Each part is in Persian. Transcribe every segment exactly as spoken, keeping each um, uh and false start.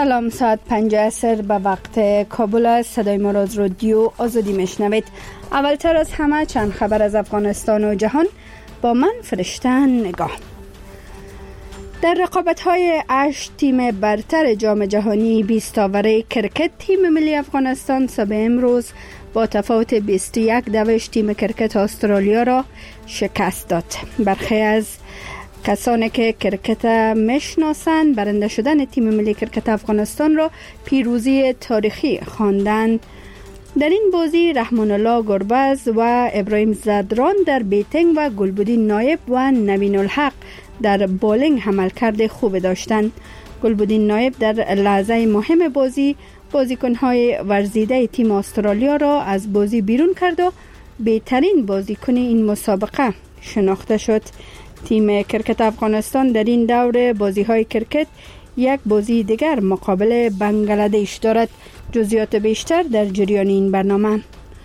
سلام، ساعت پنج عصر به وقت کابل است. صدای ما را از رادیو آزادی میشنوید. اولتر از همه چند خبر از افغانستان و جهان با من فرشته نگاه. در رقابت‌های هشت تیم برتر جام جهانی بیست آوره کرکت، تیم ملی افغانستان صبح امروز با تفاوت بیست و یک دوش تیم کرکت استرالیا را شکست داد. برخی از کسانی که کرکت میشناسند برنده شدن تیم ملی کرکت افغانستان را پیروزی تاریخی خواندند. در این بازی رحمان الله گربز و ابراهیم زدران در بیتینگ و گلبدین نایب و نوین الحق در بولینگ عملکرد خوب داشتند. گلبدین نایب در لحظه مهم بازی بازیکن‌های ورزیده تیم استرالیا را از بازی بیرون کرد و بهترین بازیکن این مسابقه شناخته شد. تیم کرکت افغانستان در این دور بازی‌های کرکت یک بازی دیگر مقابل بنگلادش دارد. جزئیات بیشتر در جریان این برنامه.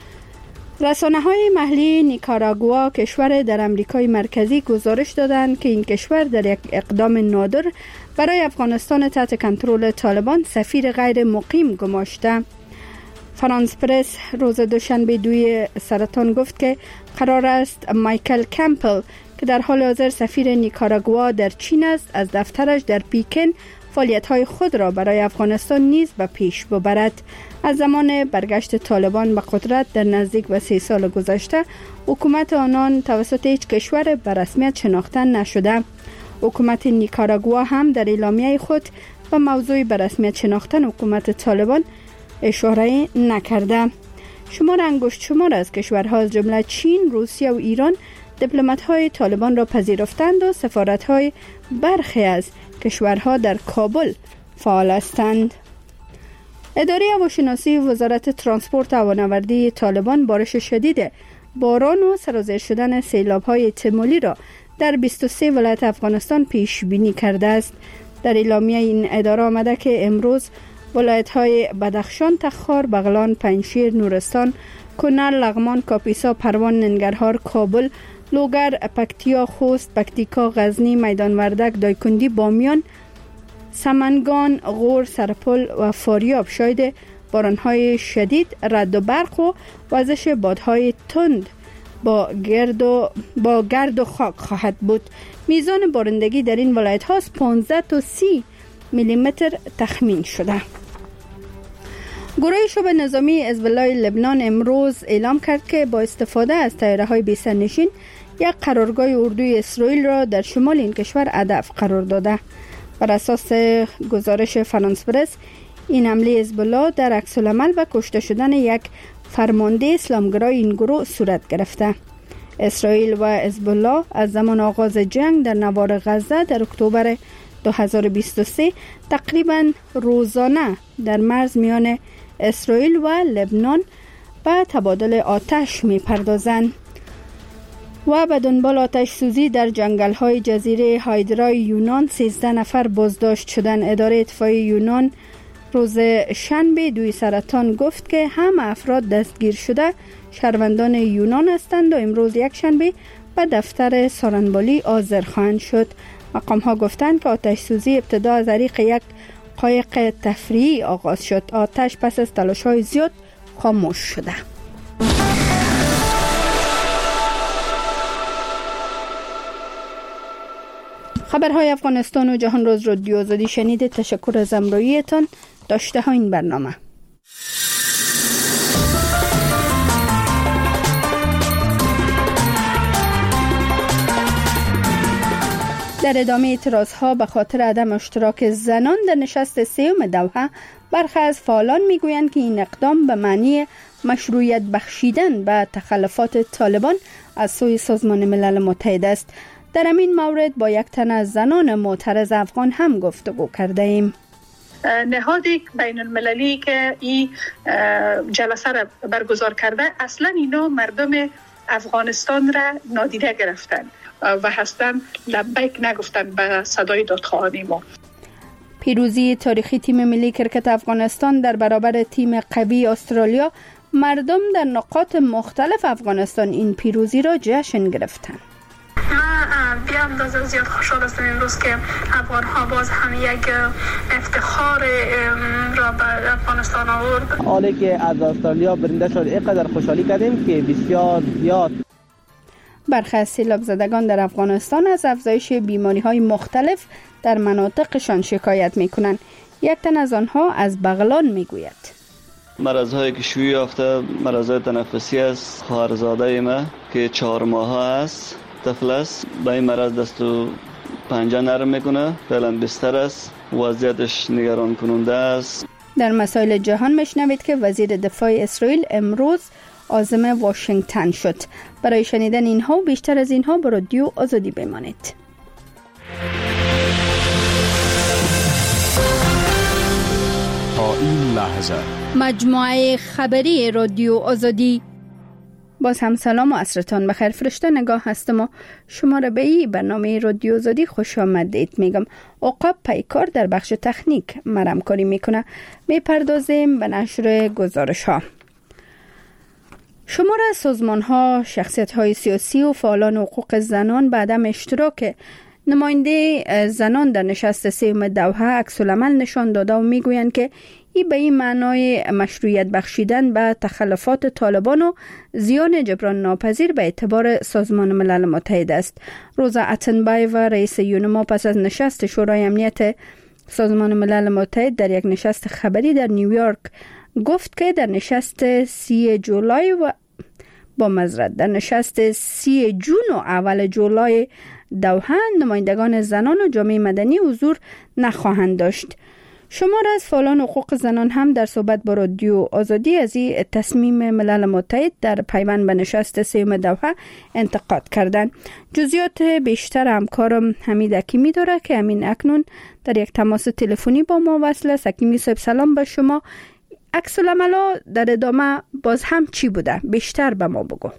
رسانه‌های محلی نیکاراگوا کشور در امریکای مرکزی گزارش دادند که این کشور در یک اقدام نادر برای افغانستان تحت کنترل طالبان سفیر غیر مقیم گماشته. فرانس پرس روز دوشنبه دوی سرطان گفت که قرار است مایکل کمپل که در حال حاضر سفیر نیکاراگوا در چین است از دفترش در پیکن فعالیت‌های خود را برای افغانستان نیز به پیش ببرد. از زمان برگشت طالبان به قدرت در نزدیک به سه سال گذشته حکومت آنان توسط هیچ کشور به رسمیت شناخته نشده. حکومت نیکاراگوا هم در اعلامیه خود به موضوع به رسمیت شناختن حکومت طالبان اشاره نکرده. شمار انگشت شمار از کشورها از جمله چین، روسیه و ایران دیپلمات‌های طالبان را پذیرفتند و سفارت‌های برخی از کشورها در کابل فعال هستند. اداره هواشناسی وزارت ترانسپورت و هوانوردی طالبان بارش شدید باران و سرازیر شدن سیلاب‌های احتمالی را در بیست و سه ولایت افغانستان پیش بینی کرده است. در اعلامیه این اداره آمده که امروز ولایت‌های بدخشان، تخار، بغلان، پنجشیر، نورستان، کنر، لغمان، کاپیسا، پروان، ننگرهار، کابل، لوگر، پکتیا، خوست، پکتیکا، غزنی، میدان وردک، دایکندی، بامیان، سمنگان، غور، سرپل و فاریاب شاید بارانهای شدید، رعد و برق و وزش بادهای تند با گرد و با گرد و خاک خواهد بود. میزان بارندگی در این ولایت ها پانزده تا سی میلی متر تخمین شده. گروه شبه نظامی حزب الله لبنان امروز اعلام کرد که با استفاده از طیاره‌های بی سرنشین یک قرارگاه اردوی اسرائیل را در شمال این کشور هدف قرار داده. بر اساس گزارش فرانس پرس این حمله حزب الله در عکس العمل و کشته شدن یک فرمانده اسلامگرای این گروه صورت گرفته. اسرائیل و حزب الله از زمان آغاز جنگ در نوار غزه در اکتبر دو هزار و بیست و سه تقریبا روزانه در مرز میان اسرائیل و لبنان به تبادل آتش می پردازند و به دنبال آتش سوزی در جنگل های جزیره هایدرای یونان سیزده نفر بازداشت شدن. اداره اطفای یونان روز شنبه دوی سرطان گفت که همه افراد دستگیر شده شهروندان یونان هستند و امروز یک شنبه به دفتر سارنبالی حاضر خواهند شد. مقام ها گفتند که آتش سوزی ابتدا از طریق یک قایق تفریحی آغاز شد. آتش پس از تلاش های زیاد خاموش شده. خبرهای افغانستان و جهان روز رادیو آزادی شنیده. تشکر از همراهیتان. داشته ها این برنامه. در ادامه اعتراضها به خاطر عدم اشتراک زنان در نشست سوم دوحه، برخی از فعالان میگویند که این اقدام به معنی مشروعیت بخشیدن به تخلفات طالبان از سوی سازمان ملل متحد است. در همین مورد با یک تن از زنان معترض افغان هم گفتگو کرده ایم. نهاد بین المللی که این جلسه را برگزار کرده اصلا اینا مردم افغانستان را نادیده گرفتن و هستن لبیک نگفتن به صدای دادخواهان ما. پیروزی تاریخی تیم ملی کرکت افغانستان در برابر تیم قوی استرالیا، مردم در نقاط مختلف افغانستان این پیروزی را جشن گرفتند. ما بیا اندازه زیاد خوشحال هستم امروز که افغان ها باز هم یک افتخار را به افغانستان آورد. حالی که از استرالیا برنده شد اینقدر خوشحالی کردیم که بسیار زیاد. برخی از سیلاب زدگان در افغانستان از افزایش بیماری های مختلف در مناطقشان شکایت می کنند. یک تن از آنها از بغلان می گوید مرض‌هایی که شیوع یافته مرض‌های تنفسی است. خواهرزاده ما که چهار ماه است طفل است، به این مرض دست و پنجه نرم میکنه، فعلا بستر است، وضعیتش نگران کننده است. در مسائل جهان میشنوید که وزیر دفاع اسرائیل امروز عازم واشنگتن شد. برای شنیدن اینها و بیشتر از اینها با رادیو آزادی بمانید. تا این لحظه مجموعه خبری رادیو آزادی. باز هم سلام و عصرتان بخیر. فرشته نگاه هستم و شما را به این برنامه رادیو آزادی خوش آمدید میگم. عقاب پیکار در بخش تکنیک مرم کاری میکنه. میپردازیم به نشر گزارش ها. شمار سازمان ها، شخصیت های سیاسی و فعالان حقوق زنان به عدم اشتراک نماینده زنان در نشست سوم دوحه عکس العمل نشان داده و میگویند که این به این معنای مشروعیت بخشیدن به تخلفات طالبان و زیان جبران ناپذیر به اعتبار سازمان ملل متحد است. روزا اتنبایو رئیس یونما پس از نشست شورای امنیت سازمان ملل متحد در یک نشست خبری در نیویورک گفت که در نشست سی جولای و با معذرت در نشست سی جون و اول جولای دوحه نمایندگان زنان و جامعه مدنی حضور نخواهند داشت. شمار از فعالان حقوق زنان هم در صحبت با رادیو آزادی از این تصمیم ملل متحد در پیوند به نشست سوم دوحه انتقاد کردند. جزئیات بیشتر همکارم حمید حکیمی داره که همین اکنون در یک تماس تلفنی با ما وصل است. حکیمی صاحب سلام به شما. عکس العمل در ادامه باز هم چی بوده؟ بیشتر به ما بگو.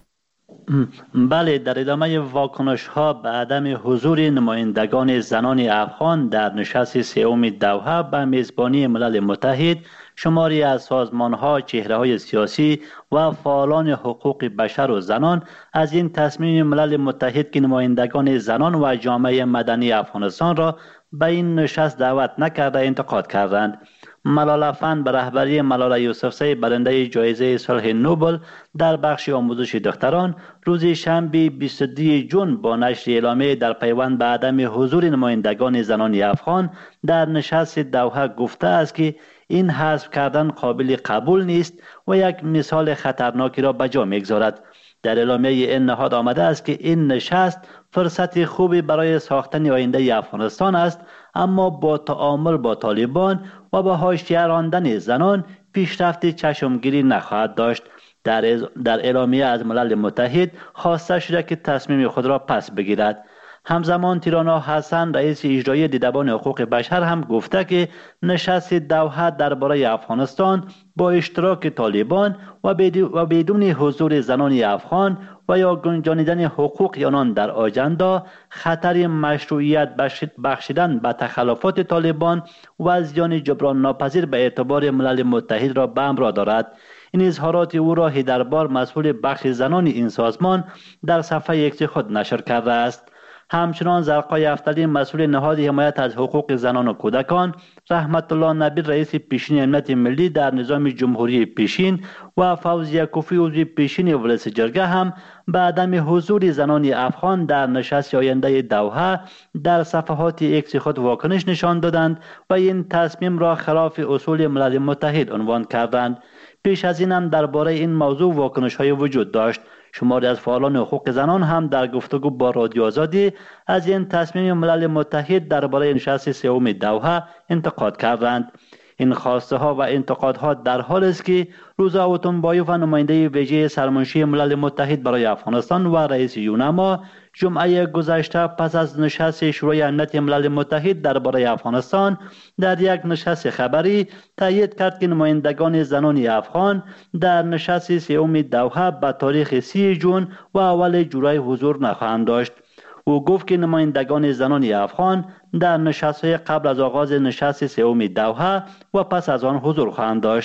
بله، در ادامه واکنش ها به عدم حضور نمایندگان زنان افغان در نشست سوم دوحه به میزبانی ملل متحد، شماری از سازمان ها، چهره های سیاسی و فعالان حقوق بشر و زنان از این تصمیم ملل متحد که نمایندگان زنان و جامعه مدنی افغانستان را به این نشست دعوت نکرده انتقاد کردند. ملاله فن به رهبری ملاله یوسفزی برنده جایزه صلح نوبل در بخش آموزش دختران روز شنبه بیست و دو ژوئن با نشر اعلامیه در پیوند به عدم حضور نمایندگان زنان افغان در نشست دوحه گفته است که این حذف کردن قابل قبول نیست و یک مثال خطرناکی را به جا می‌گذارد. در اعلامیه این نهاد آمده است که این نشست فرصت خوبی برای ساختن آینده افغانستان است، اما با تعامل با طالبان و با حاشیه راندن زنان پیشرفت چشمگیری نخواهد داشت. در در اعلامیه از ملل متحد خواسته شده که تصمیم خود را پس بگیرد. همزمان تیرانا حسن رئیس اجرایی دیدبان حقوق بشر هم گفته که نشست دوحه درباره افغانستان با اشتراک طالبان و بدون حضور زنان افغان و یا گنجانیدن حقوق آنان در آجندا خطر مشروعیت بخشیدن به تخلفات طالبان و زیان جبران ناپذیر به اعتبار ملل متحد را به همراه دارد. این اظهارات او را هیدربار مسئول بخش زنان این سازمان در صفحه ایکس خود نشر کرده است. همچنان زرقای افتلی مسئول نهاد حمایت از حقوق زنان و کودکان، رحمت الله نبیل رئیس پیشین امنیت ملی در نظام جمهوری پیشین و فوزیه کوفی عضو پیشین ولس جرگه هم به عدم حضور زنان افغان در نشست آینده دوحه در صفحات ایکس خود واکنش نشان دادند و این تصمیم را خلاف اصول ملل متحد عنوان کردند. پیش از این هم درباره این موضوع واکنش های وجود داشت. شماری از فعالان حقوق زنان هم در گفتگو با رادیو آزادی از این تصمیم ملل متحد درباره نشست سوم دوحه انتقاد کردند. این خواسته ها و انتقادها در حال است که روزا اتنبایو و نماینده ویژه سرمنشی ملل متحد برای افغانستان و رئیس یونما جمعه گذشته پس از نشست شورای امنیت ملل متحد درباره افغانستان در یک نشست خبری تایید کرد که نمایندگان زنان افغان در نشست سوم دوحه به تاریخ سی ژوئن و اول جولای حضور نخواهند داشت. او گفت که نمایندگان زنان افغان در نشست‌های قبل از آغاز نشست سوم دوحه و پس از آن حضور خواهند داشت.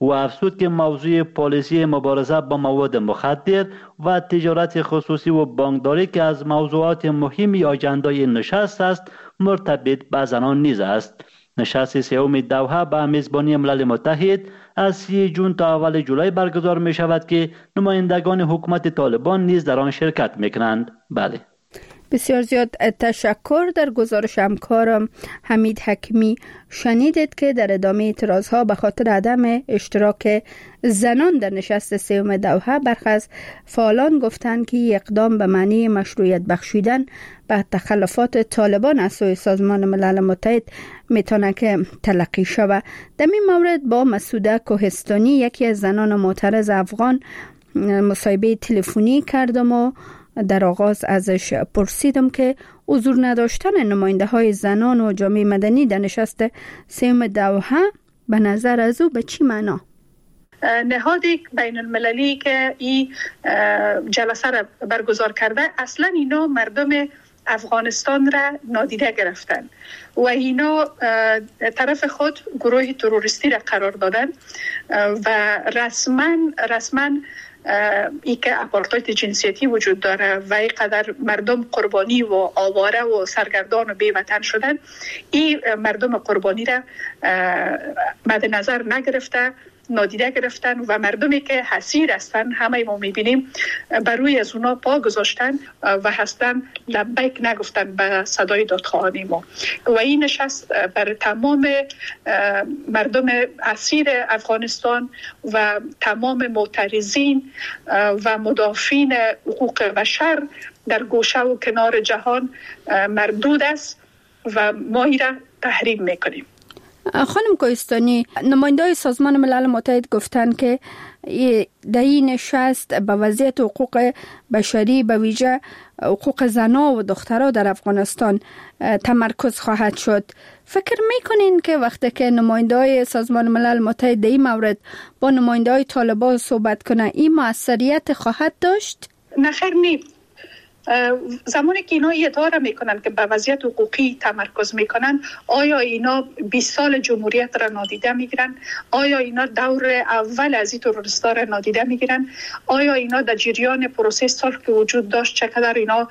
و افزود که موضوع پالیسی مبارزه با مواد مخدر و تجارت خصوصی و بانکداری که از موضوعات مهم آجندای نشست است مرتبط به زنان نیز است. نشست سوم دوحه به میزبانی ملل متحد از سی جون تا اول جولای برگزار می شود که نمایندگان حکومت طالبان نیز در آن شرکت می کنند. بله. بسیار زیاد تشکر. در گزارش همکارم حمید حکیمی شنیدید که در ادامه اعتراضها به خاطر عدم اشتراک زنان در نشست سوم دوحه برخی از فعالان گفتند که اقدام به معنی مشروعیت بخشیدن به تخلفات طالبان از سوی سازمان ملل متحد میتونه که تلقی شود. در این مورد با مسعوده کوهستانی یکی از زنان معترض افغان مصاحبه تلفنی کردم و در آغاز ازش پرسیدم که حضور نداشتن نماینده های زنان و جامعه مدنی در نشست سوم دوحه به نظر از او به چی معنا؟ نهاد بین المللی که این جلسه را برگزار کرده اصلا اینا مردم افغانستان را نادیده گرفتن و اینا طرف خود گروه تروریستی را قرار دادن و رسما رسما ای که اپارتاید جنسیتی وجود داره و اینقدر مردم قربانی و آواره و سرگردان و بی‌وطن شدن، این مردم قربانی را مد نظر نگرفته، نادیده گرفتن و مردمی که حسیر هستن همه ما میبینیم بر روی از اونا پا گذاشتن و هستن لبیک نگفتن به صدای دادخواهان ما. و این نشست بر تمام مردم اسیر افغانستان و تمام معترضین و مدافعین حقوق بشر در گوشه و کنار جهان مردود است و ما این را تحریم میکنیم. خانم کوهستانی، نماینده‌های سازمان ملل متحد گفتند که در این نشست به وضعیت حقوق بشری به ویژه حقوق زنان و دخترها در افغانستان تمرکز خواهد شد. فکر میکنین که وقتی که نماینده‌های سازمان ملل متحد در این مورد با نماینده‌های طالبان صحبت کنه این موثریت خواهد داشت؟ نه خیر نی. زمانی که اینا ادعا میکنن که به وضعیت حقوقی تمرکز میکنن، آیا اینا بیست سال جمهوریت را نادیده میگیرن؟ آیا اینا دور اول از این تروریستا را نادیده میگیرن؟ آیا اینا در جریان پروسه صلح که وجود داشت چقدر اینا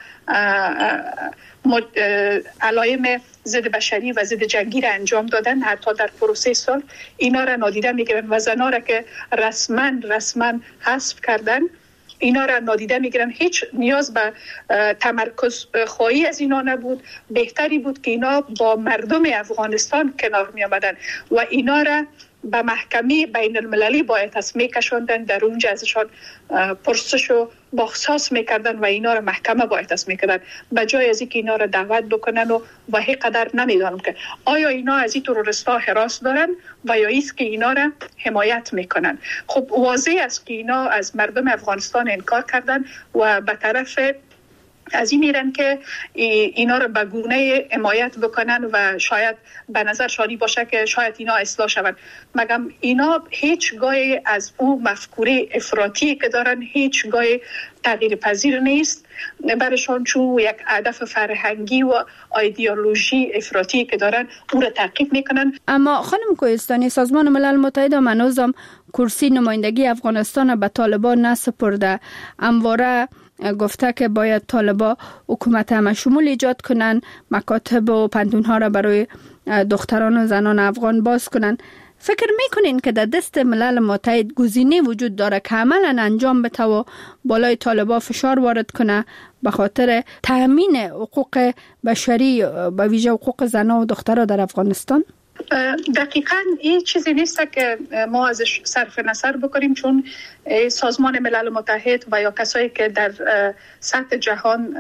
علایم ضد بشری و ضد جنگی را انجام دادن حتی در پروسه صلح؟ اینا را نادیده میگیرن و زنا را که رسما رسما حذف کردن اینا را نادیده میگیرن. هیچ نیاز به تمرکز خواهی از اینا نبود. بهتری بود که اینا با مردم افغانستان کنار می آمدن و اینا را به محکمه بین المللی باید از میکشوندن، در اونجا ازشان پرسش و بحث میکردن و اینا را محکمه باید از میکردن، به جای از اینکه اینا را دعوت بکنن و و هی قدر نمیدانم که آیا اینا از این تروریستا هراس دارن و یا ایست که اینا را حمایت میکنن. خب واضح است که اینا از مردم افغانستان انکار کردن و به طرف از این میرن که اینا رو به گونه حمایت بکنن و شاید به نظر شانی باشه که شاید اینا اصلاح شون. مگم اینا هیچ گاهی از اون مفکوره افراطی که دارن هیچ گاهی تغییر پذیر نیست برشان، چون یک هدف فرهنگی و ایدئولوژی افراطی که دارن اون رو تعقیب میکنن. اما خانم کوهستانی، سازمان ملل متحد منوزم کرسی نمایندگی افغانستان به طالبان نسپرده، همواره گفته که باید طالبان حکومت همه شمول ایجاد کنن، مکاتب و پنتونها را برای دختران و زنان افغان باز کنن. فکر میکنین که در دست ملل متحد گزینه وجود داره که عملا انجام بده و بالای طالبان فشار وارد کنه به خاطر تامین حقوق بشری به ویژه حقوق زنان و دختران در افغانستان؟ دقیقاً این چیزی نیست که ما ازش صرف نظر بکنیم، چون سازمان ملل متحد و یا کسایی که در سطح جهان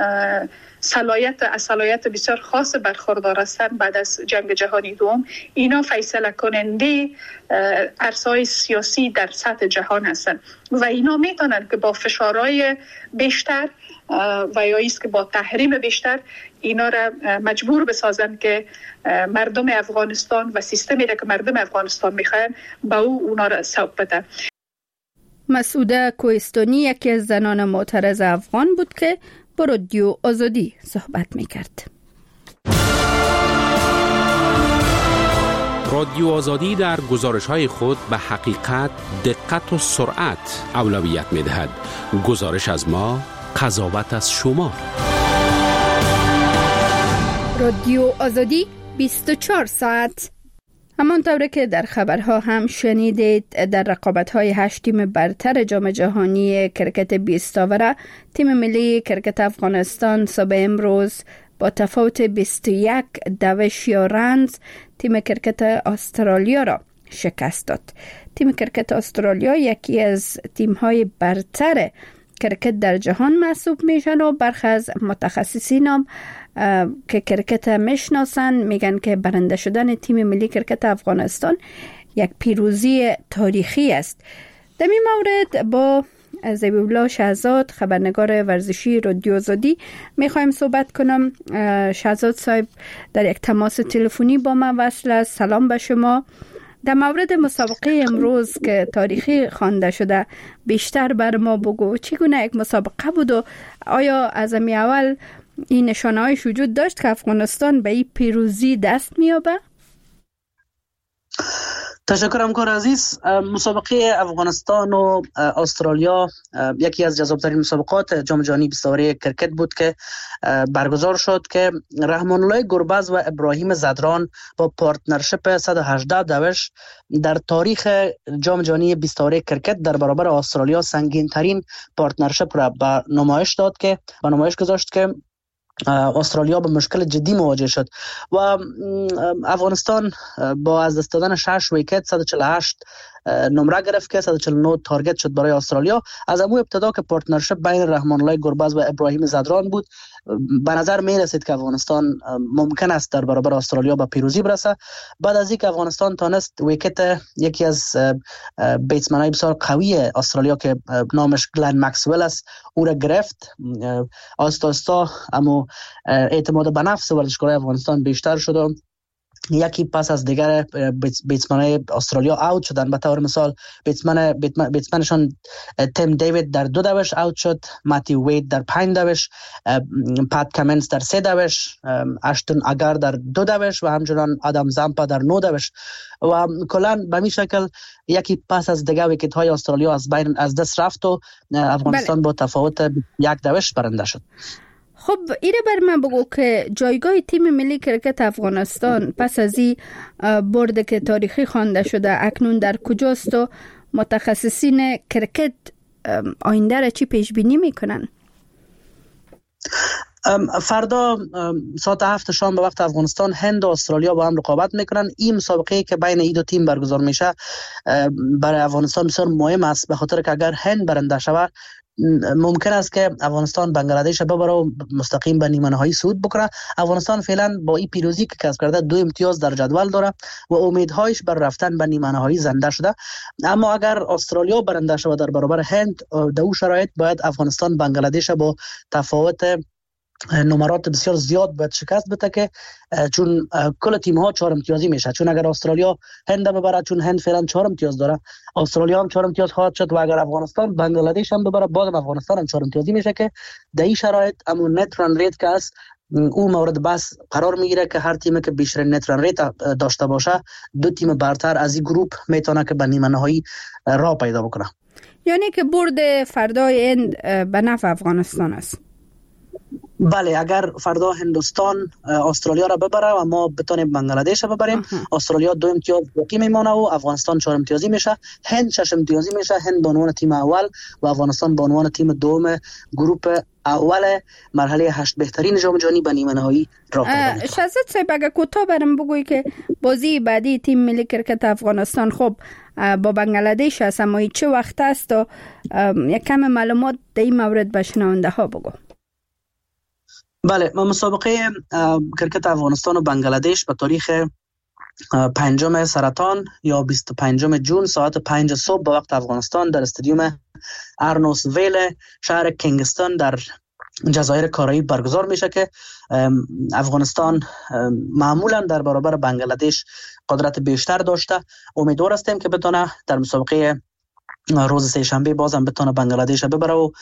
صلاحیت از صلاحیت بسیار خاص برخوردار هستند بعد از جنگ جهانی دوم، اینا فیصله کننده عرصه‌های سیاسی در سطح جهان هستند و اینا میتونن که با فشارهای بیشتر و یا ایست که با تحریم بیشتر اینا را مجبور بسازن که مردم افغانستان و سیستمی را که مردم افغانستان میخواین با او اونا را سوق بده. مسعوده کوهستانی یکی از زنان معترض افغان بود که با رادیو آزادی صحبت میکرد. رادیو آزادی در گزارش‌های خود به حقیقت، دقت و سرعت اولویت می‌دهد. گزارش از ما، قضاوت از شما. رادیو آزادی بیست و چهار ساعت. همانطور که در خبرها هم شنیدید، در رقابت‌های هشت تیم برتر جام جهانی کرکت بیست آوره، تیم ملی کرکت افغانستان صبح امروز با تفاوت بیست و یک دوش یا رنز تیم کرکت استرالیا را شکست داد. تیم کرکت استرالیا یکی از تیم‌های برتر کرکت در جهان محسوب میشن و برخی از متخصصین هم که کرکت میشناسن میگن که برنده شدن تیم ملی کرکت افغانستان یک پیروزی تاریخی است. در این مورد با ذبیح الله شهزاد، خبرنگار ورزشی رادیو آزادی، میخوایم صحبت کنم. شهزاد صاحب در یک تماس تلفنی با من وصل است. سلام به شما. در مورد مسابقه امروز که تاریخی خوانده شده بیشتر بر ما بگو، چگونه یک مسابقه بود و آیا از امی اول این نشانه‌هایش وجود داشت که افغانستان به این پیروزی دست می‌یابه؟ تشکرم کار عزیز. مسابقه افغانستان و استرالیا یکی از جذاب‌ترین مسابقات جام جهانی بیست آوره کرکت بود که برگزار شد که رحمان الله گربز و ابراهیم زدران با پارتنرشپ صد و هجده دوش در تاریخ جام جهانی بیست آوره کرکت در برابر استرالیا سنگین ترین پارتنرشپ را به نمایش داد که به نمایش گذاشت که استرالیا به مشکل جدی مواجه شد و افغانستان با از دست دادن شش ویکت صد و چهل و هشت نمره گرفت که صد و چهل و نه تارگت شد برای استرالیا. از امو ابتدا که پارتنرشپ بین رحمان الله گربز و ابراهیم زدران بود، به نظر می رسید که افغانستان ممکن است در برابر استرالیا به پیروزی برسه. بعد از اینکه افغانستان تانست ویکت یکی از بیتسمن‌های بسیار قوی استرالیا که نامش گلن مکسول است او را گرفت، آستا آستا اما اعتماد به نفس ورزشکارای افغانستان بیشتر شد و یکی پس از دیگر بیتسمن‌های استرالیا اوت شدن. به طور مثال بیتسمن بیتسمنشان تیم دیوید در دو دوش اوت شد، ماتی وید در پنج دوش، پات کامنز در سه دوش، اشتون اگر در دو دوش و همچنان آدم زامپا در نه دوش و کلا به می شکل یکی پس از دیگر ویکت های استرالیا از بین از دست رفت و افغانستان با تفاوت یک دوش برنده شد. خب ایره بر من بگو که جایگاه تیم ملی کرکت افغانستان پس از این برد که تاریخی خوانده شده اکنون در کجاست و متخصصین کرکت آینده را چی پیش بینی میکنن؟ فردا ساعت هفت شام به وقت افغانستان هند و استرالیا با هم رقابت میکنن. این مسابقه که بین این دو تیم برگزار میشه برای افغانستان بسیار مهم است، به خاطر که اگر هند برنده شود ممکن است که افغانستان بنگلادش ببره و مستقیم به نیمه نهایی صعود بکنه. افغانستان فعلا با این پیروزی که کسب کرده دو امتیاز در جدول داره و امیدهایش بر رفتن به نیمه نهایی زنده شده. اما اگر استرالیا برنده شود در برابر هند، در اون شرایط باید افغانستان بنگلادش با تفاوت نمرات بسیار زیاد باید شکست بده که چون کل تیم ها چهار امتیازی میشه. چون اگر استرالیا هند ببره، چون هند فعلا چهار امتیاز داره، استرالیا هم چهار امتیاز خواهد شد و اگر افغانستان بنگلادش هم ببره بازم افغانستان هم چهار امتیازی میشه که در این شرایط امون نت رن ریت که است او مورد بحث قرار میگیره که هر تیمی که بیشتر نت رن ریت داشته باشه دو تیم برتر از این گروپ میتونه که به نیمه نهایی راه پیدا بکنه. یعنی که برد فردای هند به نفع افغانستان است. بله، اگر فردا هندوستان استرالیا را ببره و ما بتونیم بنگلادش را ببریم، استرالیا دو امتیاز باقی میمونه و افغانستان چهار امتیازی میشه، هند شش امتیازی میشه، هند به عنوان تیم اول و افغانستان به عنوان تیم دوم گروپ اول مرحله هشت بهترین جام جهانی به نیمه نهایی راه پیدا میکنه. شهزاد صاحب اگر کوتاه برام بگویی که بازی بعدی تیم ملی کرکت افغانستان خب با بنگلادش است، اما چه وقت است و یک کم معلومات در این مورد به شنونده ها بگو. بله، مسابقه کرکت افغانستان و بنگلادش به تاریخ پنجم سرطان یا بیست و پنجم جون ساعت پنج صبح به وقت افغانستان در استادیوم ارنوس ویل شهر کینگستون در جزایر کارائیب برگزار میشه که افغانستان معمولا در برابر بنگلادش قدرت بیشتر داشته. امیدوار هستیم که بتونه در مسابقه روز سه شنبه بازم بتونه بنگلادش ببره و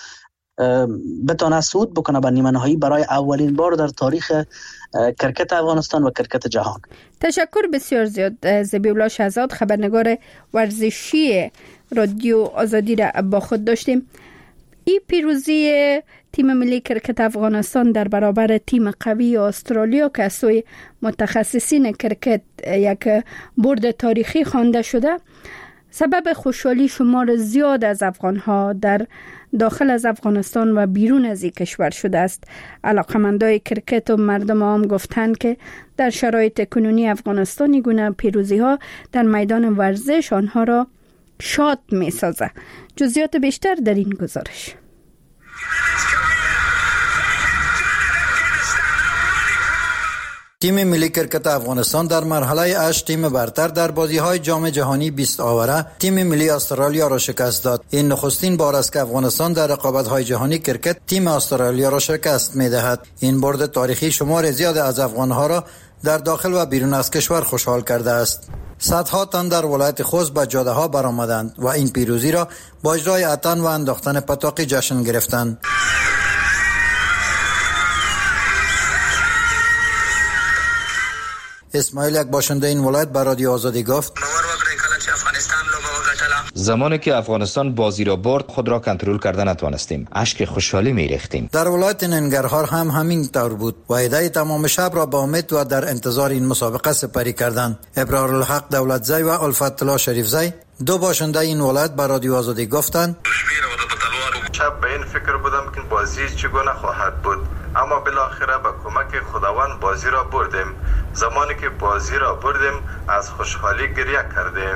بتونه صعود بکنه به نیمه نهایی برای اولین بار در تاریخ کرکت افغانستان و کرکت جهان. تشکر بسیار زیاد. ذبیح شهزاد، خبرنگار ورزشی رادیو آزادی را با خود داشتیم. این پیروزی تیم ملی کرکت افغانستان در برابر تیم قوی استرالیا که از سوی متخصصین کرکت یک برد تاریخی خوانده شده، سبب خوشحالی شمار زیاد از افغانها در داخل از افغانستان و بیرون از این کشور شده است. علاقمندای کرکت و مردم عام گفتند که در شرایط کنونی افغانستانی گونه پیروزی ها در میدان ورزش آنها را شاد می سازه. جزئیات بیشتر در این گزارش. تیم ملی کرکت افغانستان در مرحله اش تیم برتر در بازی‌های جام جهانی بیست آوره تیم ملی استرالیا را شکست داد. این نخستین بار است که افغانستان در رقابت‌های جهانی کرکت تیم استرالیا را شکست می‌دهد. این برد تاریخی شمار زیاد از افغان‌ها را در داخل و بیرون از کشور خوشحال کرده است. صدها تن در ولایت خوست به جاده‌ها برآمدند و این پیروزی را با اجرای اتن و انداختن پتاقی جشن گرفتند. اسماعیل، یک باشنده این ولایت، به رادیو آزادی گفت: زمانی که افغانستان بازی را برد خود را کنترل کرده نتوانستیم، اشک خوشحالی می‌ریختیم. در ولایت ننگرهار هم همین طور بود و عده تمام شب را با امید و در انتظار این مسابقه سپری کردند. ابرارالحق دولتزی و الفت الله شریفزی، دو باشنده این ولایت، به رادیو آزادی گفتند: شب به این فکر بودم که بازی چگونه خواهد بود، اما بالاخره با کمک خداوند بازی را بردیم. زمانی که بازی را بردیم از خوشحالی گریه کردیم.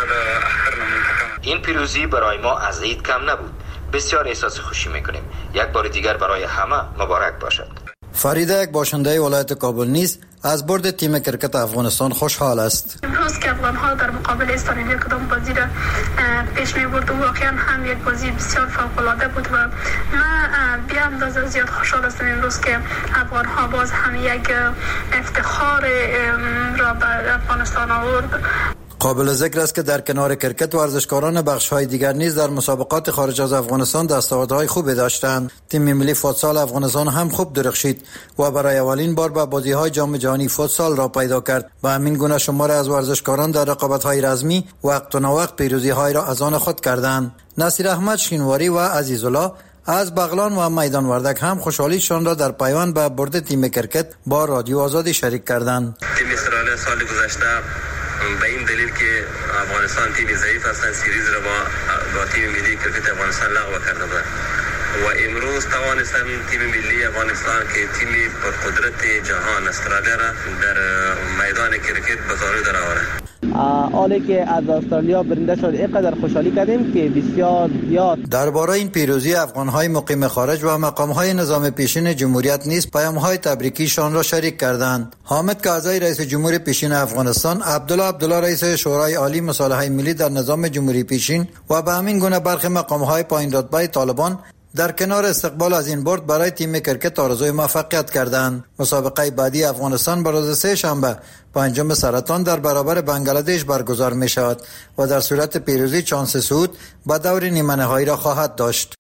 این پیروزی برای ما از عید کم نبود. بسیار احساس خوشی میکنیم. یک بار دیگر برای همه مبارک باشد. فریده، یک باشنده ولایت کابل نیز، از برد تیم کرکت افغانستان خوشحال است. امروز که افغان‌ها در مقابل استرالیا کدام بازی را پیش می‌برد و واقعا هم یک بازی بسیار فوق‌العاده بود و من بی اندازه زیاد خوشحال هستم امروز که افغان‌ها باز هم یک افتخار را به افغانستان آورد. قابل ذکر است که در کنار کرکت ورزشکاران بخش‌های دیگر نیز در مسابقات خارج از افغانستان دستاوردهای خوبی داشتند. تیم ملی فوتسال افغانستان هم خوب درخشید و برای اولین بار به بازی‌های جام جهانی فوتسال را پیدا کرد. به همین گونه شمار از ورزشکاران در رقابت‌های رسمی وقت و ناوقت پیروزی‌های را از آن خود کردند. نصیر احمد شینواری و عزیزالله از بغلان و میدان وردک هم خوشحالیشان را در پیوند به برد تیم کرکت با رادیو آزادی شریک کردند. تیم استرالیا سال گذشته به این دلیل که افغانستان تیم ضعیف هستند سیریز را با با تیم ملی کرکت افغانستان لغو کرده بود و امروز توانستند تیم ملی افغانستان که تیم پرقدرت جهان استرالیا را در میدان کرکت به زانو درآورد. حالی که از استرالیا برنده شد اینقدر خوشحالی کردیم که بسیار زیاد. درباره این پیروزی افغان‌های مقیم خارج و مقام‌های نظام پیشین جمهوریت نیز پیام‌های تبریکیشان را شریک کردند. حامد کاظمی رئیس جمهور پیشین افغانستان، عبدالله عبدالله رئیس شورای عالی مصالحه ملی در نظام جمهوری پیشین و به همین گونه برخی مقام‌های پایین رتبه طالبان در کنار استقبال از این برد برای تیم کرکت آرزوی موفقیت کردند. مسابقه بعدی افغانستان بر روز سه شنبه پنجم سرطان در برابر بنگلادش برگزار می شود و در صورت پیروزی چانس صعود به دور نیمه نهایی را خواهد داشت.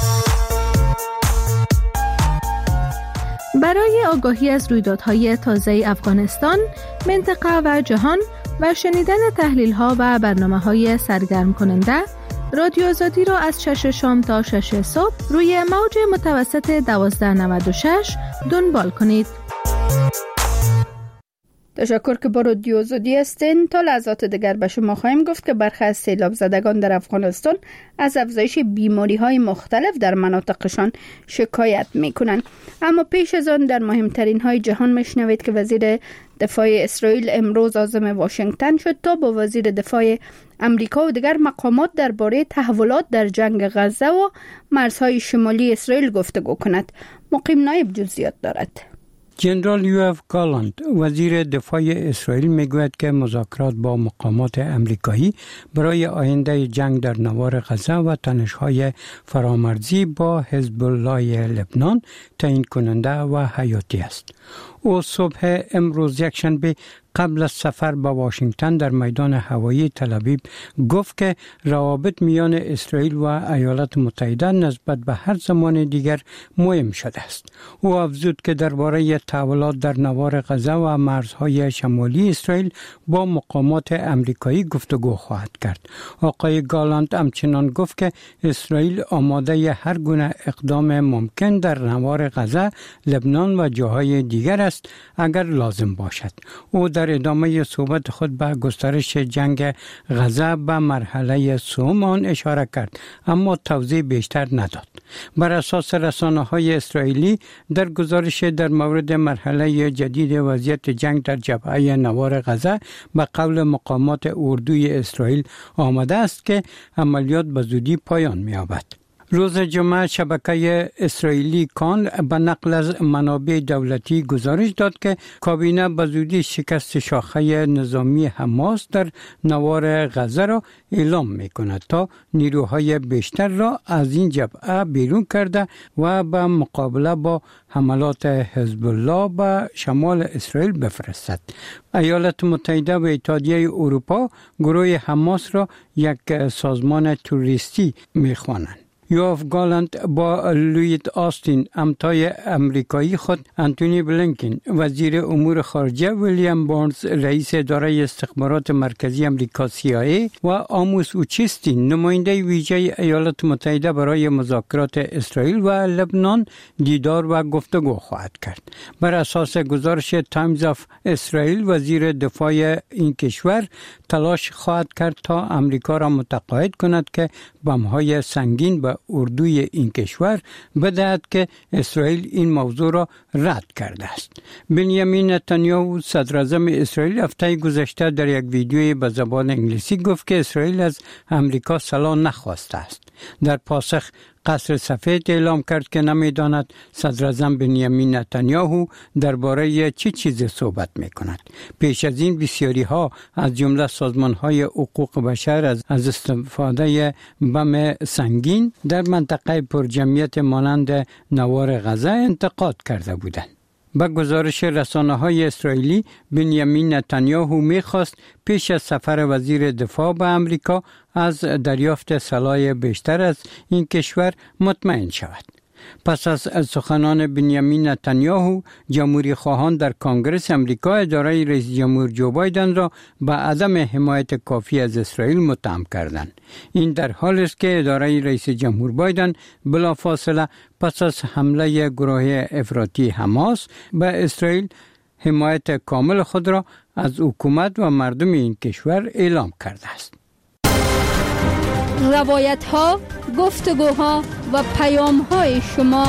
برای آگاهی از رویدادهای تازه افغانستان، منطقه و جهان و شنیدن تحلیل‌ها و برنامه‌های سرگرم کننده، رادیو آزادی را از شش شام تا شش صبح روی موج متوسط دوازده نود و شش دنبال کنید. تشکر که با رادیو آزادی هستین. تا لحظات دیگر به شما خواهیم گفت که برخی از سیلاب زدگان در افغانستان از افزایش بیماری های مختلف در مناطقشان شکایت می کنند. اما پیش از آن در مهمترین های جهان میشنوید که وزیر دفاع اسرائیل امروز عازم واشنگتن شد تا با وزیر دفاع امریکا و دیگر مقامات درباره تحولات در جنگ غزه و مرزهای شمالی اسرائیل گفتگو کند. مقیم نایب جزئیات دارد. جنرال یوآف گالانت وزیر دفاع اسرائیل میگوید که مذاکرات با مقامات امریکایی برای آینده جنگ در نوار غزه و تنش‌های فرامرزی با حزب الله لبنان تعیین کننده و حیاتی است. او صبح امروز یکشنبه قبل از سفر به واشنگتن در میدان هوایی تل‌آویو گفت که روابط میان اسرائیل و ایالات متحده نسبت به هر زمان دیگر مهم شده است. او افزود که درباره تحولات در نوار غزه و مرزهای شمالی اسرائیل با مقامات امریکایی گفتگو خواهد کرد. آقای گالانت همچنین گفت که اسرائیل آماده هر گونه اقدام ممکن در نوار غزه، لبنان و جاهای دیگر است اگر لازم باشد. او در ادامه صحبت خود به گسترش جنگ غزه به مرحله سوم آن اشاره کرد، اما توضیح بیشتر نداد. بر اساس رسانه‌های اسرائیلی در گزارش در مورد مرحله جدید وضعیت جنگ در جبهه نوار غزه به قول مقامات اردوی اسرائیل آمده است که عملیات به زودی پایان می‌یابد. روز جمعه شبکه اسرائیلی کان به نقل از منابع دولتی گزارش داد که کابینه به زودی شکست شاخه نظامی حماس در نوار غزه را اعلام می‌کند تا نیروهای بیشتر را از این جبهه بیرون کرده و به مقابله با حملات حزب الله به شمال اسرائیل بفرستد. ایالات متحده و اتحادیه اروپا گروه حماس را یک سازمان تروریستی می‌خوانند. یوآف گالانت با لوید آستین همتای امریکایی خود، انتونی بلینکن وزیر امور خارجه، ویلیام بارنز رئیس اداره استخبارات مرکزی امریکا سی آی ای و آموس اوچیستین نماینده ویژه ایالات متحده برای مذاکرات اسرائیل و لبنان دیدار و گفتگو خواهد کرد. بر اساس گزارش تایمز آف اسرائیل، وزیر دفاع این کشور تلاش خواهد کرد تا امریکا را متقاعد کند که بمب‌های سنگین به اردوی این کشور بدهد که اسرائیل این موضوع را رد کرده است. بنیامین نتانیاهو صدر اعظم اسرائیل هفته گذشته در یک ویدیوی به زبان انگلیسی گفت که اسرائیل از امریکا سلاح نخواسته است. در پاسخ قصر سفید اعلام کرد که نمی‌داند صدر اعظم بنیامین نتانیاهو درباره چه چیزی صحبت می‌کند. پیش از این بسیاری ها از جمله سازمان‌های حقوق بشر از از استفاده بم سنگین در منطقه پرجمعیت مانند نوار غزه انتقاد کرده بودند. با گزارش رسانه‌های اسرائیلی، بنیامین نتانیاهو می‌خواست پیش از سفر وزیر دفاع به امریکا از دریافت سلاح بیشتر از این کشور مطمئن شود. پس از سخنان بنیامین نتانیاهو، جمهوری خواهان در کنگره امریکا اداره رئیس جمهور جو بایدن را به عدم حمایت کافی از اسرائیل متهم کردند. این در حالی است که اداره رئیس جمهور بایدن بلافاصله پس از حمله گروه افراطی حماس به اسرائیل حمایت کامل خود را از حکومت و مردم این کشور اعلام کرده است. روایت ها، گفتگوها و پیام های شما.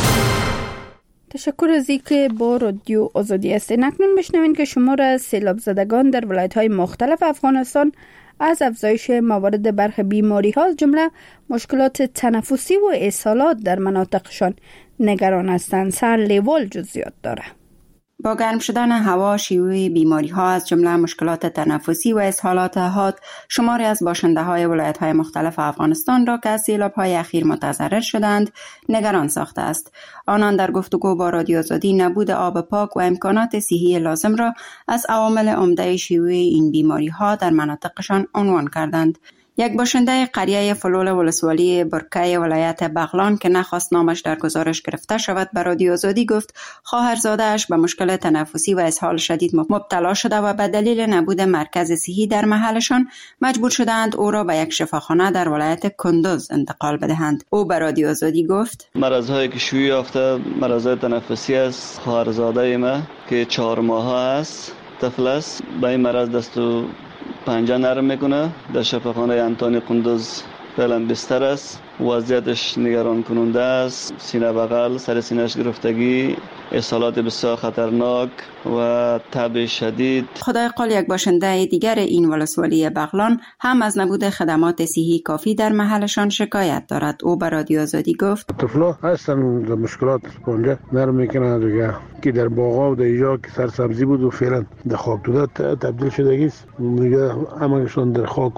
تشکر از اینکه با رادیو آزادی هستین. اکنون بشنوین که شمار از سیلاب زدگان در ولایت های مختلف افغانستان از افزایش موارد برخی بیماری ها، جمله مشکلات تنفسی و اسهالات در مناطقشان نگران هستند. سر لیوال جزئیات داره. با گرم شدن هوا، شیوع بیماری ها از جمله مشکلات تنفسی و اسهالات حاد شماری از باشنده های ولایت های مختلف افغانستان را که از سیلاب های اخیر متضرر شدند نگران ساخته است. آنان در گفتگو با رادیو آزادی نبود آب پاک و امکانات صحی لازم را از عوامل عمده شیوع این بیماری ها در مناطقشان عنوان کردند. یک باشنده قریه فلول ولسوالی برکه ولایت بغلان که نخواست نامش در گزارش گرفته شود به رادیو آزادی گفت خواهرزاده‌اش به مشکل تنفسی و اسهال شدید مبتلا شده و به دلیل نبود مرکز صحی در محلشان مجبور شدند او را به یک شفاخانه در ولایت کندوز انتقال بدهند. او به رادیو آزادی گفت مرض‌هایی که شیوع یافته مرض‌های تنفسی است. خواهرزاده ما که چهار ماه است طفل است، به این مرض دست و پنجه نرم میکنه. در شفاخانه انتانی قندوز فعلا بستر است. وضعیتش نگران کننده است. سینه بغل، سر سینه‌اش گرفتگی، اسهالات بسیار خطرناک و تب شدید. خدای قال یک باشنده دیگر این ولسوالی بغلان هم از نبود خدمات صحی کافی در محلشان شکایت دارد. او به رادیو آزادی گفت طفلا هستن مشکلات پنجه نرم میکنه دیگه که در باغا و در اینجا که سرسبزی بود و فعلا در خاک توده تبدیل شده است. دیگه همشون در خاک و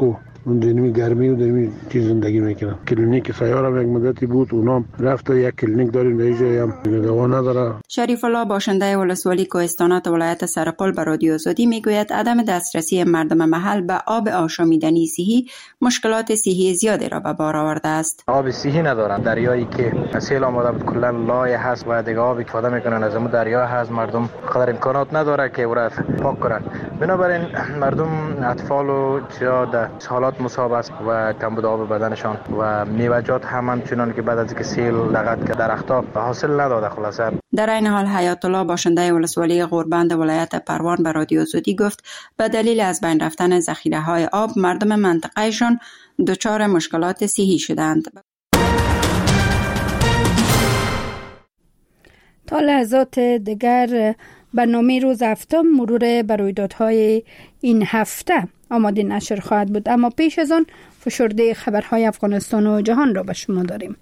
دنمی گرمی و دنمی چیز زندگی میکنن. کلینیک سیاره یک مدتی بود، اونام رفت یک کلینیک داریم در اینجا هم دوا نداره. شریف الله باشنده ولسوالی کوهستانات ولایت سرپل به رادیو آزادی میگوید عدم دسترسی مردم محل به آب آشامیدنی صحی مشکلات صحی زیادی را به بار آورده است. آب صحی ندارن، دریایی که سیل آمده بود کلا لای هست و دیگه آب استفاده میکنن از اون دریا هست، مردم قدر امکانات نداره که او را پاک کنن. بنابراین مردم اطفال و یا در حالات مصاب است و کمبود آب بدنشان و میوه‌جات هم همچنان که بعد از اینکه سیل لغت که درختها حاصل نداده. خلاصه در این حال حیات الله باشنده ولسوالی غوربند ولایت پروان به رادیو آزادی گفت به دلیل از بین رفتن ذخیره‌های آب مردم منطقهشان دچار مشکلات صحی شدند. تا لحظات دیگر برنامه روز هفتم مرور بر رویدادهای این هفته آماده نشر خواهد بود، اما پیش از آن فشرده خبرهای افغانستان و جهان را به شما داریم.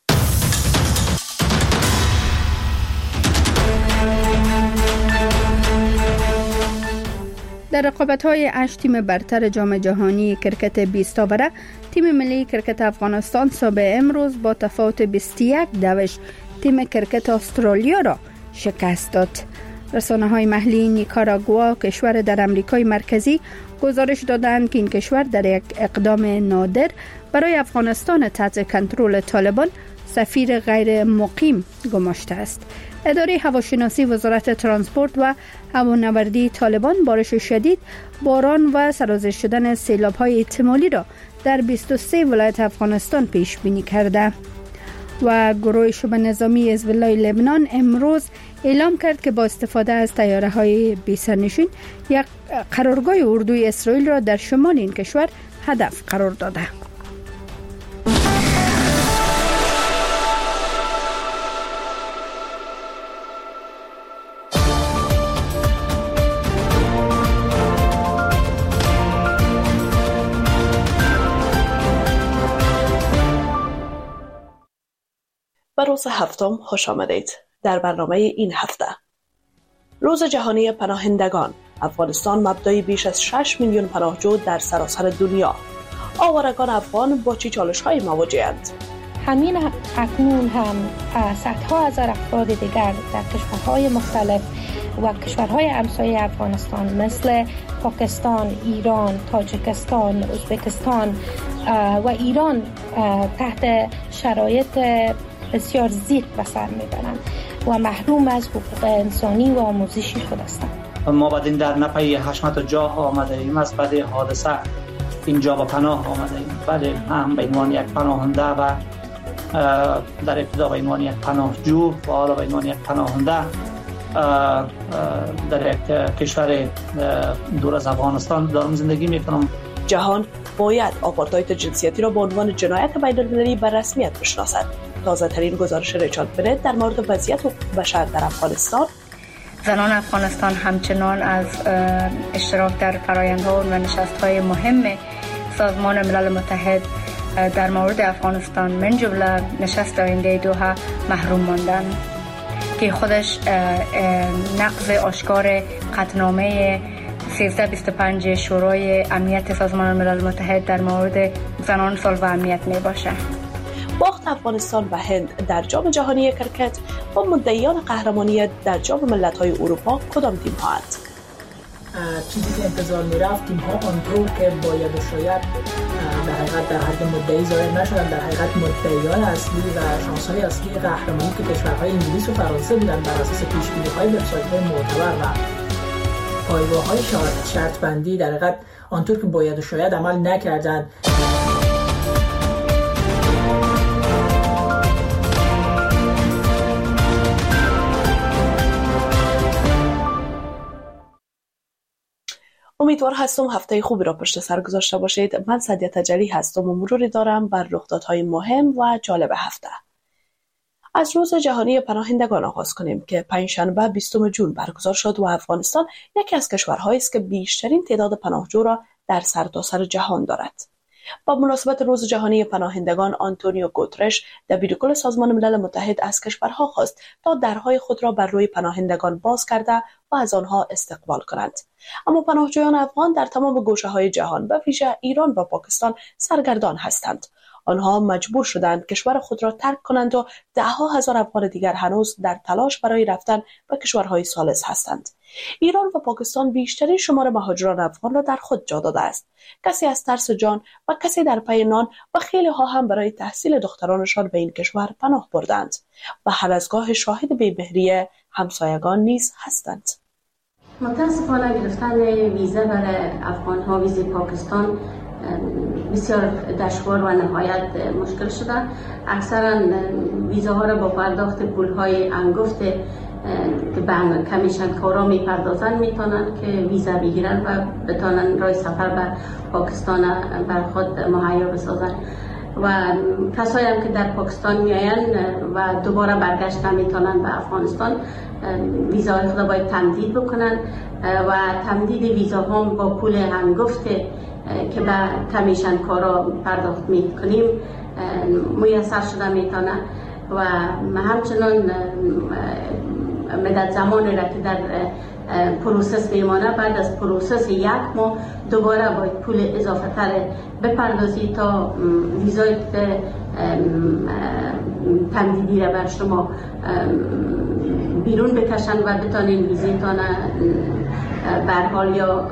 در رقابت‌های هشت تیم برتر جام جهانی کرکت بیست آوره تیم ملی کرکت افغانستان صبح امروز با تفاوت بیست و یک دوش تیم کرکت استرالیا را شکست داد. رسانه‌های محلی نیکاراگوا کشور در امریکای مرکزی گزارش دادند که این کشور در یک اقدام نادر برای افغانستان تحت کنترل طالبان سفیر غیر مقیم گماشته است. اداره هواشناسی وزارت ترانسپورت و هوانوردی طالبان بارش شدید، باران و سرازیر شدن سیلاب‌های احتمالی را در بیست و سه ولایت افغانستان پیش بینی کرده و گروه شبه نظامی حزب الله لبنان امروز اعلام کرد که با استفاده از طیاره‌های بی‌سرنشین یک قرارگاه اردوی اسرائیل را در شمال این کشور هدف قرار داده. به روز هفتم خوش آمدید. در برنامه این هفته روز جهانی پناهندگان، افغانستان مبدأ بیش از شش میلیون پناهجو در سراسر دنیا. آوارگان افغان با چه چالش‌هایی مواجه‌اند؟ همین اکنون هم صدها هزار افراد دیگر در کشورهای مختلف و کشورهای همسایه افغانستان مثل پاکستان، ایران، تاجیکستان، ازبکستان و ایران تحت شرایط بسیار زیر به سر میبرند و محروم از حقوق انسانی و آموزشی خود هستند. ما بعد در نپی حشمت و جاه آمده ایم، از بعد حادثه اینجا با پناه آمده ایم. بله، هم به عنوان یک پناهنده و در ابتدا به عنوان یک پناهجو و حالا به عنوان یک پناهنده در یک کشور دور از افغانستان دارم زندگی میکنم. جهان باید آپارتاید جنسیتی را به عنوان جنایت بین‌المللی به رسمیت بشناسد. تازه ترین گزارش ریچارد بنت در مورد وضعیت حقوق بشر در افغانستان. زنان افغانستان همچنان از اشتراک در فرآیندها و نشست‌های مهم سازمان ملل متحد در مورد افغانستان من جمله نشست آینده دوحه محروم ماندند که خودش نقض آشکار قطعنامه سیزده بیست و پنج شورای امنیت سازمان ملل متحد در مورد زنان صلح و امنیت می باشه. باخت افغانستان و هند در جام جهانی کرکت با مدعیان قهرمانی در جام ملت‌های اروپا کدام تیم هاند؟ چیزی که انتظار می‌رفت تیم ها آنطور که باید و شاید در حقیقت در حد مدعی ظاهر نشدن، در حقیقت مدعیان اصلی و شانس‌های اصلی قهرمانی که کشورهای انگلیس و فرانسه بودن بر اساس پیش‌بینی‌های وبسایت‌های معتبر و پایگاه‌های شرط بندی در حقیقت آنطور که باید و شاید عمل نکردند. امیدوار هستم هفته خوبی را پشت سر گذاشته باشید. من سعدیه تجلی هستم و مروری دارم بر رخدادهای مهم و جالب هفته. از روز جهانی پناهندگان آغاز کنیم که پنجشنبه بیستم جون برگزار شد و افغانستان یکی از کشورهایی است که بیشترین تعداد پناهجو را در سرتاسر جهان دارد. با مناسبت روز جهانی پناهندگان، آنتونیو گوترش دبیرکل سازمان ملل متحد از کشورها خواست تا درهای خود را بر روی پناهندگان باز کرده و از آنها استقبال کنند. اما پناهجویان افغان در تمام گوشه‌های جهان به ویژه ایران و پاکستان سرگردان هستند. آنها مجبور شدند کشور خود را ترک کنند و ده‌ها هزار افغان دیگر هنوز در تلاش برای رفتن به کشورهای ثالث هستند. ایران و پاکستان بیشترین شمار مهاجران افغان را در خود جا داده است. کسی از ترس جان و کسی در پی نان و خیلی ها هم برای تحصیل دخترانشان به این کشور پناه بردند و هر از گاه شاهد بی‌مهری همسایگان نیز هستند. متاسفانه گرفتن ویزا برای افغان ها ویزای پاکستان بسیار دشوار و نهایت مشکل شده. اکثرا ویزاها را با پرداخت پولهای انگفت که به کمیشن کارا میپردازن میتونن که ویزا بگیرن و بتونن راه سفر به پاکستان بر خود مهیا بسازن. و کسایی هم که در پاکستان میاین و دوباره برگشت نمیتونن به افغانستان، ویزای خود باید تمدید بکنن و تمدید ویزاها با پول هنگفت که به کمیشن کارا پرداخت میکنیم میسر شده میتونه و همچنان مدت زمانی را که در پروسس میمانه، بعد از پروسس یک ماه دوباره باید پول اضافه تر بپردازی تا ویزای تمدیدی را بر شما بیرون بکشن و بتانین ویزیتان به حال یا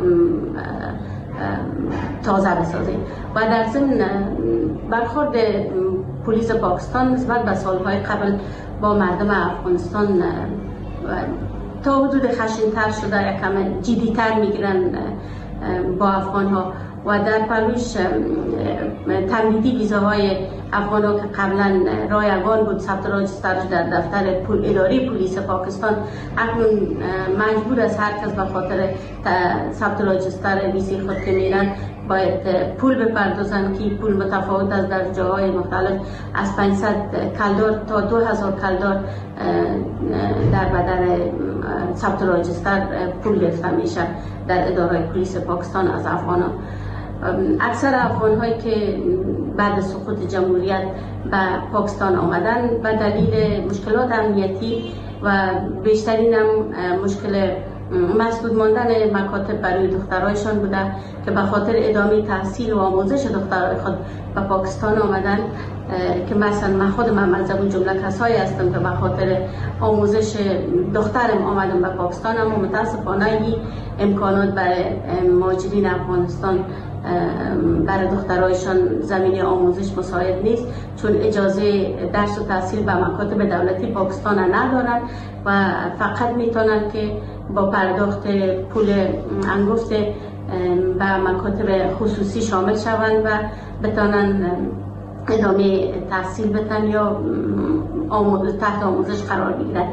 تازه بسازید. و در ضمن برخورد پلیس پاکستان نسبت به سالهای قبل با مردم افغانستان تا حدود خشن‌تر شده، یکم جدی‌تر میگیرن با افغان ها و در پلوش تمدیدی ویزاهای افغان ها که قبلا رایگان بود ثبت راجسترش در دفتر پول اداری پلیس پاکستان، اکنون مجبور است هر کس به خاطر ثبت راجستر ویزای خود که میرن باید پول بپردازن که پول متفاوت است در جاهای مختلف، از پانصد کلدار تا دو هزار کلدار در بدل ثبت راجستر پول گرفته میشه در اداره پلیس پاکستان از افغان ها. اکثر افغان هایی که بعد سقوط جمهوریت به پاکستان آمدن به دلیل مشکلات امنیتی و بیشترین هم مشکل مسدود ماندن مکاتب برای دخترایشان بوده که به خاطر ادامه تحصیل و آموزش دخترای خود به پاکستان آمدن، که مثلا من خود من از اون جمله کسایی هستم که به خاطر آموزش دخترم آمدم به پاکستان، اما متاسفانه این امکانات برای مهاجرین افغانستان برای دخترایشان زمینه آموزش مساعد نیست، چون اجازه درس و تحصیل به مکاتب دولتی پاکستان ندارن و فقط میتونن که با پرداخت پول انگفت به مکاتب خصوصی شامل شوند و بتونن ادامه تحصیل بتن یا آموزش تحت آموزش قرار بگیرن.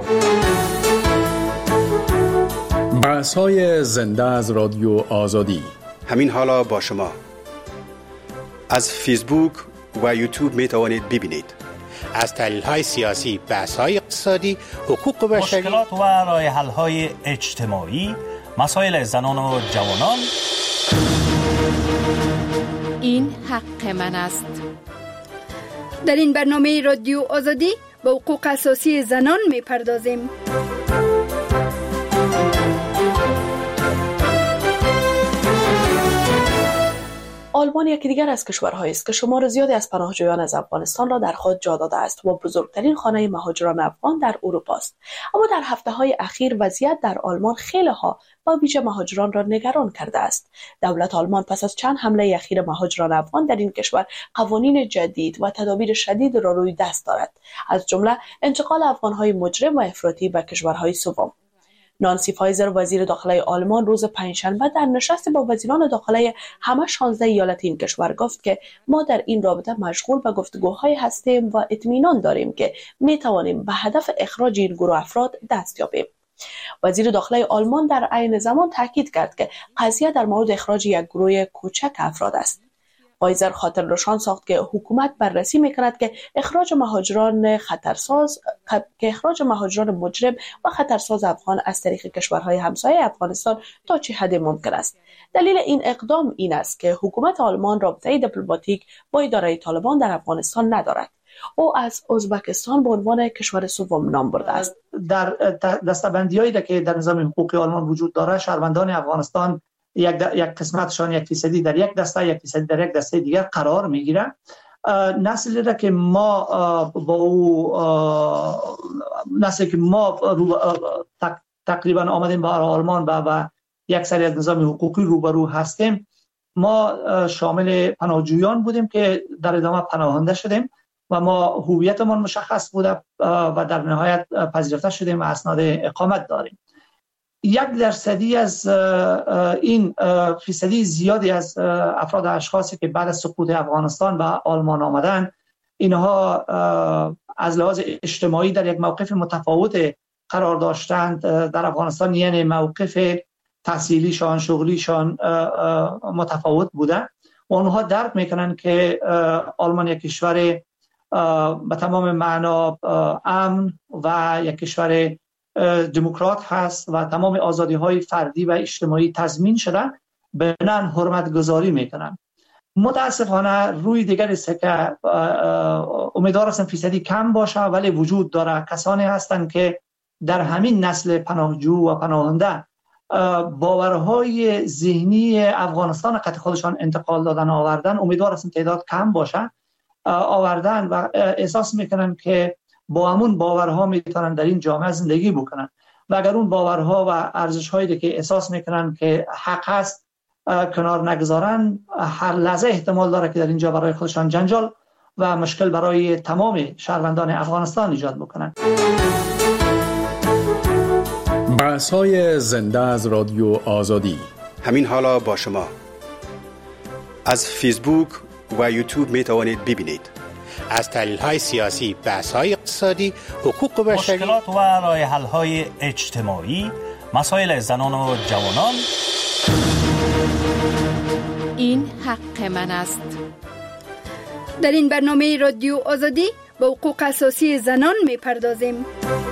بحث‌های زنده از رادیو آزادی همین حالا با شما از فیسبوک و یوتیوب می توانید ببینید. از تحلیل‌های سیاسی، بحث‌های اقتصادی، حقوق بشری، مشکلات و راه حل‌های اجتماعی، مسائل زنان و جوانان. این حق من است. در این برنامه رادیو آزادی به حقوق اساسی زنان می پردازیم. آلمان یکی دیگر از کشورهایی است که شمار زیادی از پناهجویان از افغانستان را در خود جا داده است و بزرگترین خانه مهاجران افغان در اروپا است. اما در هفته‌های اخیر وضعیت در آلمان خیلی ها با ویژه مهاجران را نگران کرده است. دولت آلمان پس از چند حمله اخیر مهاجران افغان در این کشور قوانین جدید و تدابیر شدید را روی دست دارد، از جمله انتقال افغان‌های مجرم و افراطی به کشورهای سوم. نانسی فایزر وزیر داخلی آلمان روز پنجشنبه در نشستی با وزیران داخلی همه شانزده ایالت این کشور گفت که ما در این رابطه مشغول به گفتگوهای هستیم و اطمینان داریم که می توانیم به هدف اخراج این گروه افراد دست یابیم. وزیر داخلی آلمان در عین زمان تاکید کرد که قضیه در مورد اخراج یک گروه کوچک افراد است. فایزر خاطر نشان ساخت که حکومت بررسی میکند که اخراج مهاجران خطرساز که اخراج مهاجران مجرم و خطرساز افغان از طریق کشورهای همسایه افغانستان تا چه حد ممکن است. دلیل این اقدام این است که حکومت آلمان رابطه دیپلماتیک با اداره طالبان در افغانستان ندارد. او از ازبکستان به عنوان کشور سوم نام برده است. در دسته‌بندی‌هایی که در نظام حقوقی آلمان وجود دارد، شهروندان افغانستان یک د... یک قسمتشان یک فیصدی در یک دسته، یک فیصدی در یک دسته دیگر قرار میگیرند. نسلی را که ما با او نسلی که ما رو... تقریبا آمدیم با آلمان و, و یک سری از نظام حقوقی روبرو هستیم، ما شامل پناهجویان بودیم که در ادامه پناهنده شدیم و ما هویتمان مشخص بوده و در نهایت پذیرفته شدیم و اسناد اقامت داریم. یک درصدی از این فیصدی زیادی از افراد اشخاصی که بعد از سقوط افغانستان و آلمان آمدن، اینها از لحاظ اجتماعی در یک موقف متفاوت قرار داشتند در افغانستان، یعنی موقف تحصیلیشان، شغلیشان متفاوت بوده و اونها درک میکنن که آلمان یک کشور به تمام معنا امن و یک کشور دموکرات هست و تمام آزادی های فردی و اجتماعی تضمین شدن، بنان حرمت گذاری میکنن. متاسفانه روی دیگر است که امیدوار هستم فیصدی کم باشه، ولی وجود داره کسانی هستند که در همین نسل پناهجو و پناهنده باورهای ذهنی افغانستان قطع خودشان انتقال دادن آوردن. امیدوار هستم تعداد کم باشه آوردن و احساس میکنن که با همون باورها میتونن در این جامعه زندگی بکنن و اگر اون باورها و ارزش‌هایی که احساس میکنن که حق هست کنار نگذارن، هر لحظه احتمال داره که در اینجا برای خودشان جنجال و مشکل برای تمام شهروندان افغانستان ایجاد بکنن. بحث‌های زنده از رادیو آزادی. همین حالا با شما از فیسبوک و یوتیوب می توانید ببینید. از تحلیل‌های سیاسی، بحث‌های اقتصادی، حقوق بشری، مشکلات و راه حل‌های اجتماعی، مسائل زنان و جوانان. این حق من است. در این برنامه رادیو آزادی به حقوق اساسی زنان می‌پردازیم.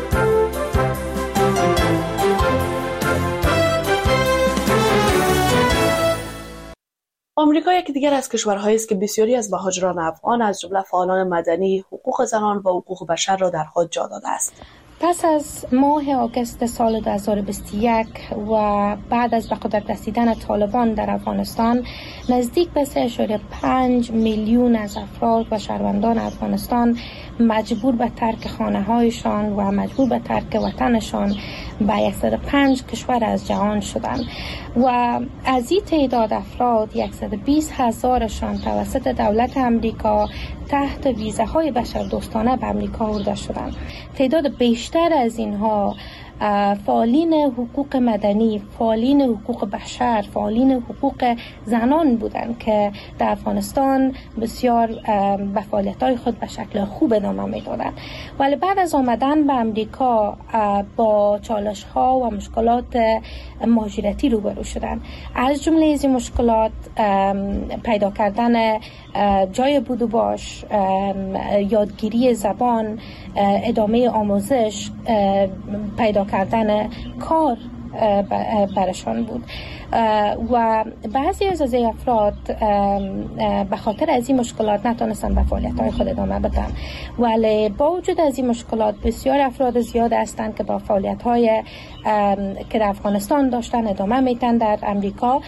آمریکا یکی دیگر از کشورهایی است که بسیاری از مهاجران افغان از جمله فعالان مدنی، حقوق زنان و حقوق بشر را در خود جا داده است. پس از ماه آگوست سال دو هزار و بیست و یک و بعد از به قدرت رسیدن طالبان در افغانستان، نزدیک به سه ممیز پنج میلیون از افراد و شهروندان افغانستان مجبور به ترک خانه‌هایشان و مجبور به ترک وطنشان به صد و پنج کشور از جهان شدند و از این تعداد افراد صد و بیست هزارشان توسط دولت امریکا تحت ویزاهای بشردوستانه به امریکا برده شدند. تعداد بیشتر از اینها فعالین حقوق مدنی، فعالین حقوق بشر، فعالین حقوق زنان بودند که در افغانستان بسیار به فعالیت‌های خود به شکل خوب ادامه می‌دادند. ولی بعد از آمدن به امریکا با چالش‌ها و مشکلات مهاجرتی روبرو شدند. از جمله از این مشکلات پیدا کردن جای بود و باش، یادگیری زبان، ادامه آموزش، پیدا کردن کار برشان بود و بعضی از این افراد به خاطر از این مشکلات نتونستن به فعالیت‌های خود ادامه بدن. ولی با وجود از این مشکلات بسیار افراد زیاد هستند که با فعالیت‌های که در افغانستان داشتن ادامه میدن در امریکا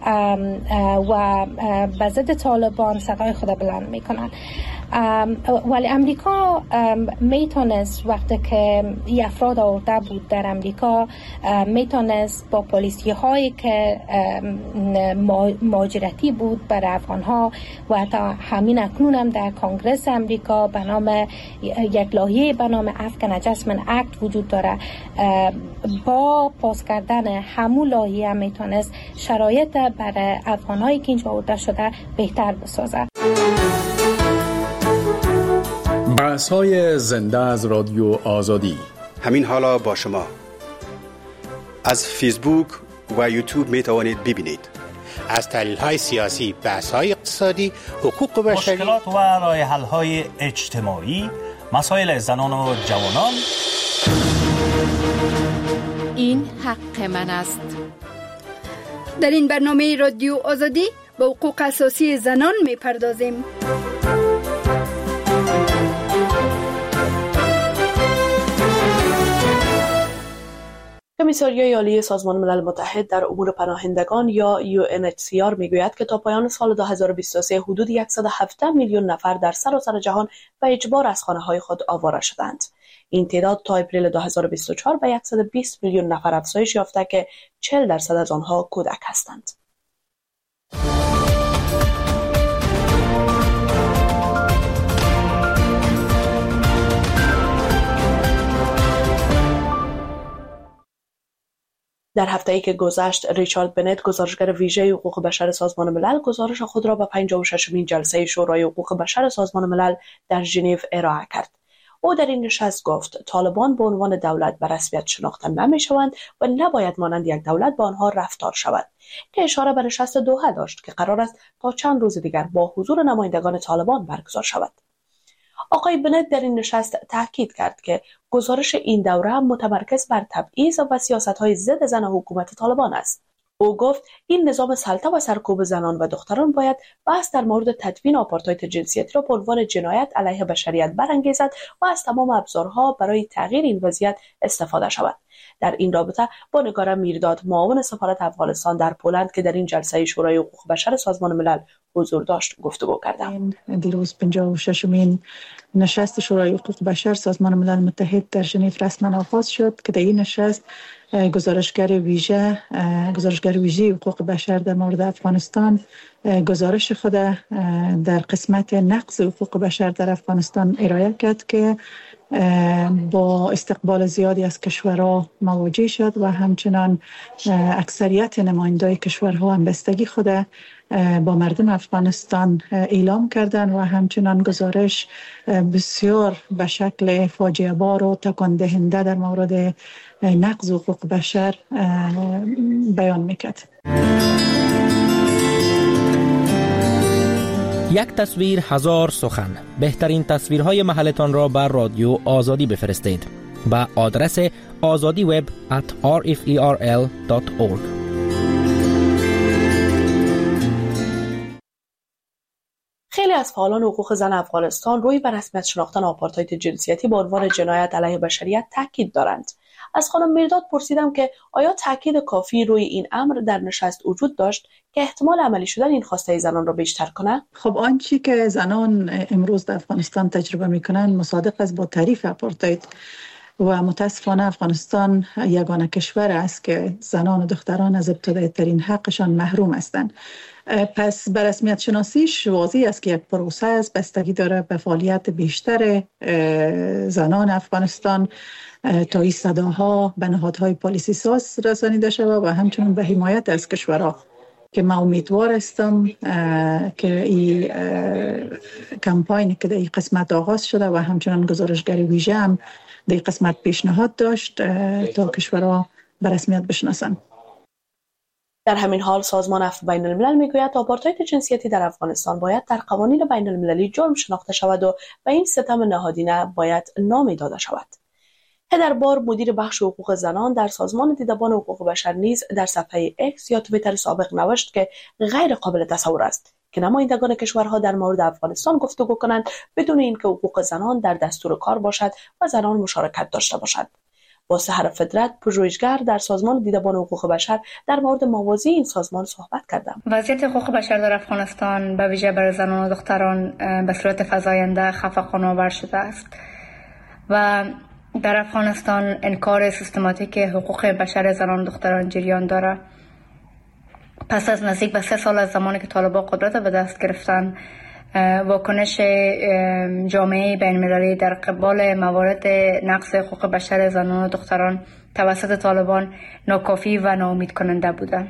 و به ضد طالبان صدای خود بلند میکنن. ولی امریکا میتونست وقتی که این افراد آورده بود در امریکا میتونست با پالیسی هایی که مهاجرتی بود برای افغان ها و حتی همین اکنون هم در کنگرس امریکا به نام یک لایحه به نام افغان ادجستمنت اکت وجود داره، با پاس کردن همون لایحه هم میتونست شرایط برای افغان هایی که اینجا آورده شده بهتر بسازه. بحث‌های زنده از رادیو آزادی. همین حالا با شما از فیسبوک و یوتیوب می توانید ببینید. از تحلیل‌های سیاسی، بحث‌های اقتصادی، حقوق بشری، مشکلات و راه حل‌های اجتماعی، مسائل زنان و جوانان. این حق من است. در این برنامه رادیو آزادی به حقوق اساسی زنان می‌پردازیم. کمیساریای عالی سازمان ملل متحد در امور پناهندگان یا یو ان اچ سی آر میگوید که تا پایان سال دو هزار و بیست و سه حدود صد و هفده میلیون نفر در سراسر جهان به اجبار از خانه‌های خود آواره شدند. این تعداد تا اپریل دو هزار و بیست و چهار به صد و بیست میلیون نفر افزایش یافته که چهل درصد از آنها کودک هستند. در هفته‌ای که گذشت، ریچارد بنت، گزارشگر ویژه حقوق بشر سازمان ملل، گزارش خود را به پنجاه و ششمین جلسه شورای حقوق بشر سازمان ملل در ژنو ارائه کرد. او در این نشست گفت طالبان به عنوان دولت به رسمیت شناخته نمی‌شوند و نباید مانند یک دولت با آنها رفتار شود، که اشاره به نشست دوحه داشت که قرار است تا چند روز دیگر با حضور نمایندگان طالبان برگزار شود. آقای بنت در این نشست تاکید کرد که گزارش این دوره متمرکز بر تبعیض و سیاست‌های ضد زن حکومت طالبان است. او گفت این نظام سلطه و سرکوب زنان و دختران باید بحث در مورد تدوین آپارتاید جنسیتی را به عنوان جنایت علیه بشریت برانگیزد و از تمام ابزارها برای تغییر این وضعیت استفاده شود. در این رابطه با نگار میرداد، معاون سفارت افغانستان در پولند که در این جلسه شورای حقوق بشر سازمان ملل حضور داشت گفتگو کردم. دیروز پنجاه و ششمین نشست شورای حقوق بشر سازمان ملل متحد در ژنو رسما آغاز شد که در این نشست گزارشگر ویژه گزارشگر ویژه حقوق بشر در مورد افغانستان گزارش خود در قسمت نقض حقوق بشر در افغانستان ارائه کرد که با استقبال زیادی از کشورها مواجه شد و همچنان اکثریت نمایندای کشورها همبستگی خود با مردم افغانستان اعلام کردند و همچنان گزارش بسیار به شکل فاجعه بار و تکان دهنده در مورد نقض حقوق بشر بیان میکرد. یک تصویر هزار سخن. بهترین تصویرهای محلتان را بر رادیو آزادی بفرستید با آدرس آزادی وب ات آر اف ای آر ال دات اورگ. خیلی از فعالان حقوق زن افغانستان روی به رسمیت شناختن آپارتاید جنسیتی به عنوان جنایت علیه بشریت تاکید دارند. از خانم میرداد پرسیدم که آیا تاکید کافی روی این امر در نشست وجود داشت که احتمال عملی شدن این خواسته زنان را بیشتر کنه؟ خب آنچه که زنان امروز در افغانستان تجربه میکنن مصادف است با تعریف آپارتاید و متاسفانه افغانستان یگانه کشور است که زنان و دختران از ابتدایی ترین حقشان محروم هستند. پس به رسمیت شناسیش واضح است که یک پروسه است، بستگی داره به فعالیت بیشتر زنان افغانستان تا این صداها به نهادهای پالیسی ساز رسانیده شود و همچنین به حمایت از کشورها که من امیدوار هستم که این کمپاینی که در این قسمت آغاز شده و همچنین گزارشگر ویژه هم در این قسمت پیشنهاد داشت تا کشورها به رسمیت بشناسند. در همین حال سازمان عفو بین الملل میگوید آپارتاید جنسیتی در افغانستان باید در قوانین بین المللی جرم شناخته شود و به این ستم نهادینه باید نامی داده شود. هدر بار، مدیر بخش حقوق زنان در سازمان دیدبان حقوق بشر نیز در صفحه اکس یا توییتر سابق نوشت که غیر قابل تصور است که نمایندگان کشورها در مورد افغانستان گفتگو کنند بدون اینکه حقوق زنان در دستور کار باشد و زنان مشارکت داشته باشند. با سحر فدرت، پژوهشگر در سازمان دیدبان حقوق بشر، در مورد موازی این سازمان صحبت کردم. وضعیت حقوق بشر در افغانستان به ویژه برای زنان و دختران به صورت فزاینده خفقان‌آور شده است و در افغانستان انکار سیستماتیک حقوق بشر زنان و دختران جریان دارد. پس از نزدیک به سه سال از زمانی که طالبان قدرت به دست گرفتن، واکنش جامعه بین‌المللی در قبال موارد نقض حقوق بشر زنان و دختران توسط طالبان ناکافی و ناامید کننده بوده.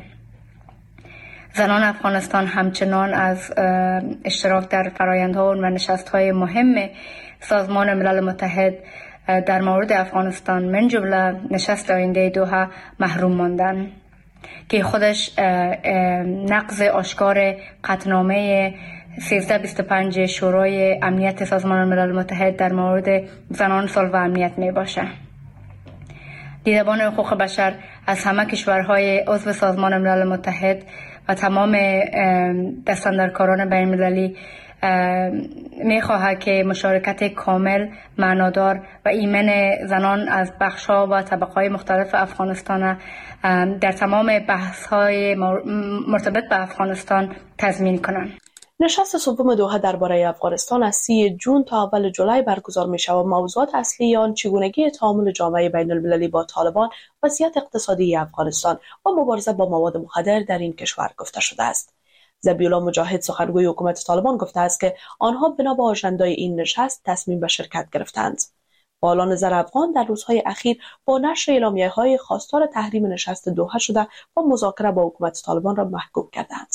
زنان افغانستان همچنان از اشتراک در فرآیندها و نشست‌های مهم سازمان ملل متحد در مورد افغانستان من جمله نشست آینده دوحه محروم ماندند. که خودش نقض آشکار قطعنامه سیزده بیست و پنج شورای امنیت سازمان ملل متحد در مورد زنان، صلح و امنیت می باشه. دیدبان حقوق بشر از همه کشورهای عضو سازمان ملل متحد و تمام دستاندرکاران بین المللی می خواهد که مشارکت کامل، معنادار و ایمن زنان از بخش‌ها و طبقه‌های مختلف افغانستان در تمام بحث‌های مرتبط به افغانستان تضمین کنند. نشست سوم دوحه درباره افغانستان از سی جون تا اول جولای برگزار می شود. موضوعات اصلی آن چگونگی تعامل جامعه بین المللی با طالبان، وضعیت اقتصادی افغانستان و مبارزه با مواد مخدر در این کشور گفته شده است. ذبیح‌الله مجاهد سخنگوی حکومت طالبان گفته است که آنها بنا به آژندای این نشست تصمیم به شرکت گرفتند. فعالان زن افغان در روزهای اخیر با نشر اعلامیه‌های خواستار تحریم نشست دوحه شده و مذاکره با حکومت طالبان را محکوم کردند.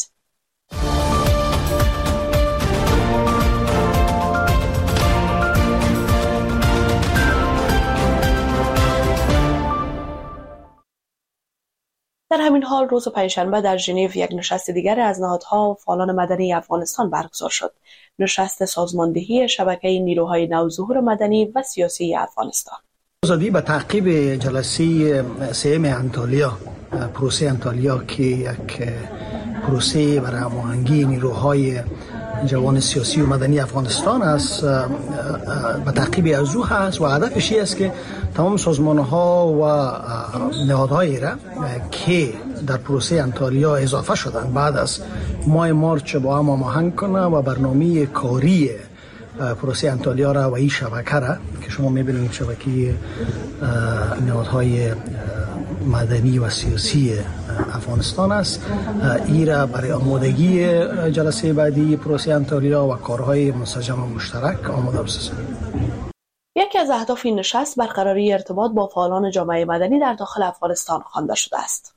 در همین حال روز پنجشنبه در ژنو یک نشست دیگر از نهادها و فعالان مدنی افغانستان برگزار شد. نشست سازماندهی شبکه نیروهای نوظهور مدنی و سیاسی افغانستان. آزادی به تعقیب جلسه سوم انطالیا، پروسه انطالیا که یک پروسه برای هماهنگی نیروهای جوان سیاسی و مدنی افغانستان است، به تعقیب از او هست و هدفش است که تمام سازمان‌ها و نهادهایی را که در پروسه انطالیا اضافه شدن بعد از ماه مارچ با هم هماهنگ کنه و برنامه کاری پروسه انطالیا را و این شبکه را که شما می‌بینید شبکه نهادهای مدنی و سیاسی افغانستان است، این را برای آمادگی جلسه بعدی پروسه انطالیا و کارهای منسجم و مشترک آماده بسازیم. یکی از اهداف این نشست برقراری ارتباط با فعالان جامعه مدنی در داخل افغانستان خوانده شده است.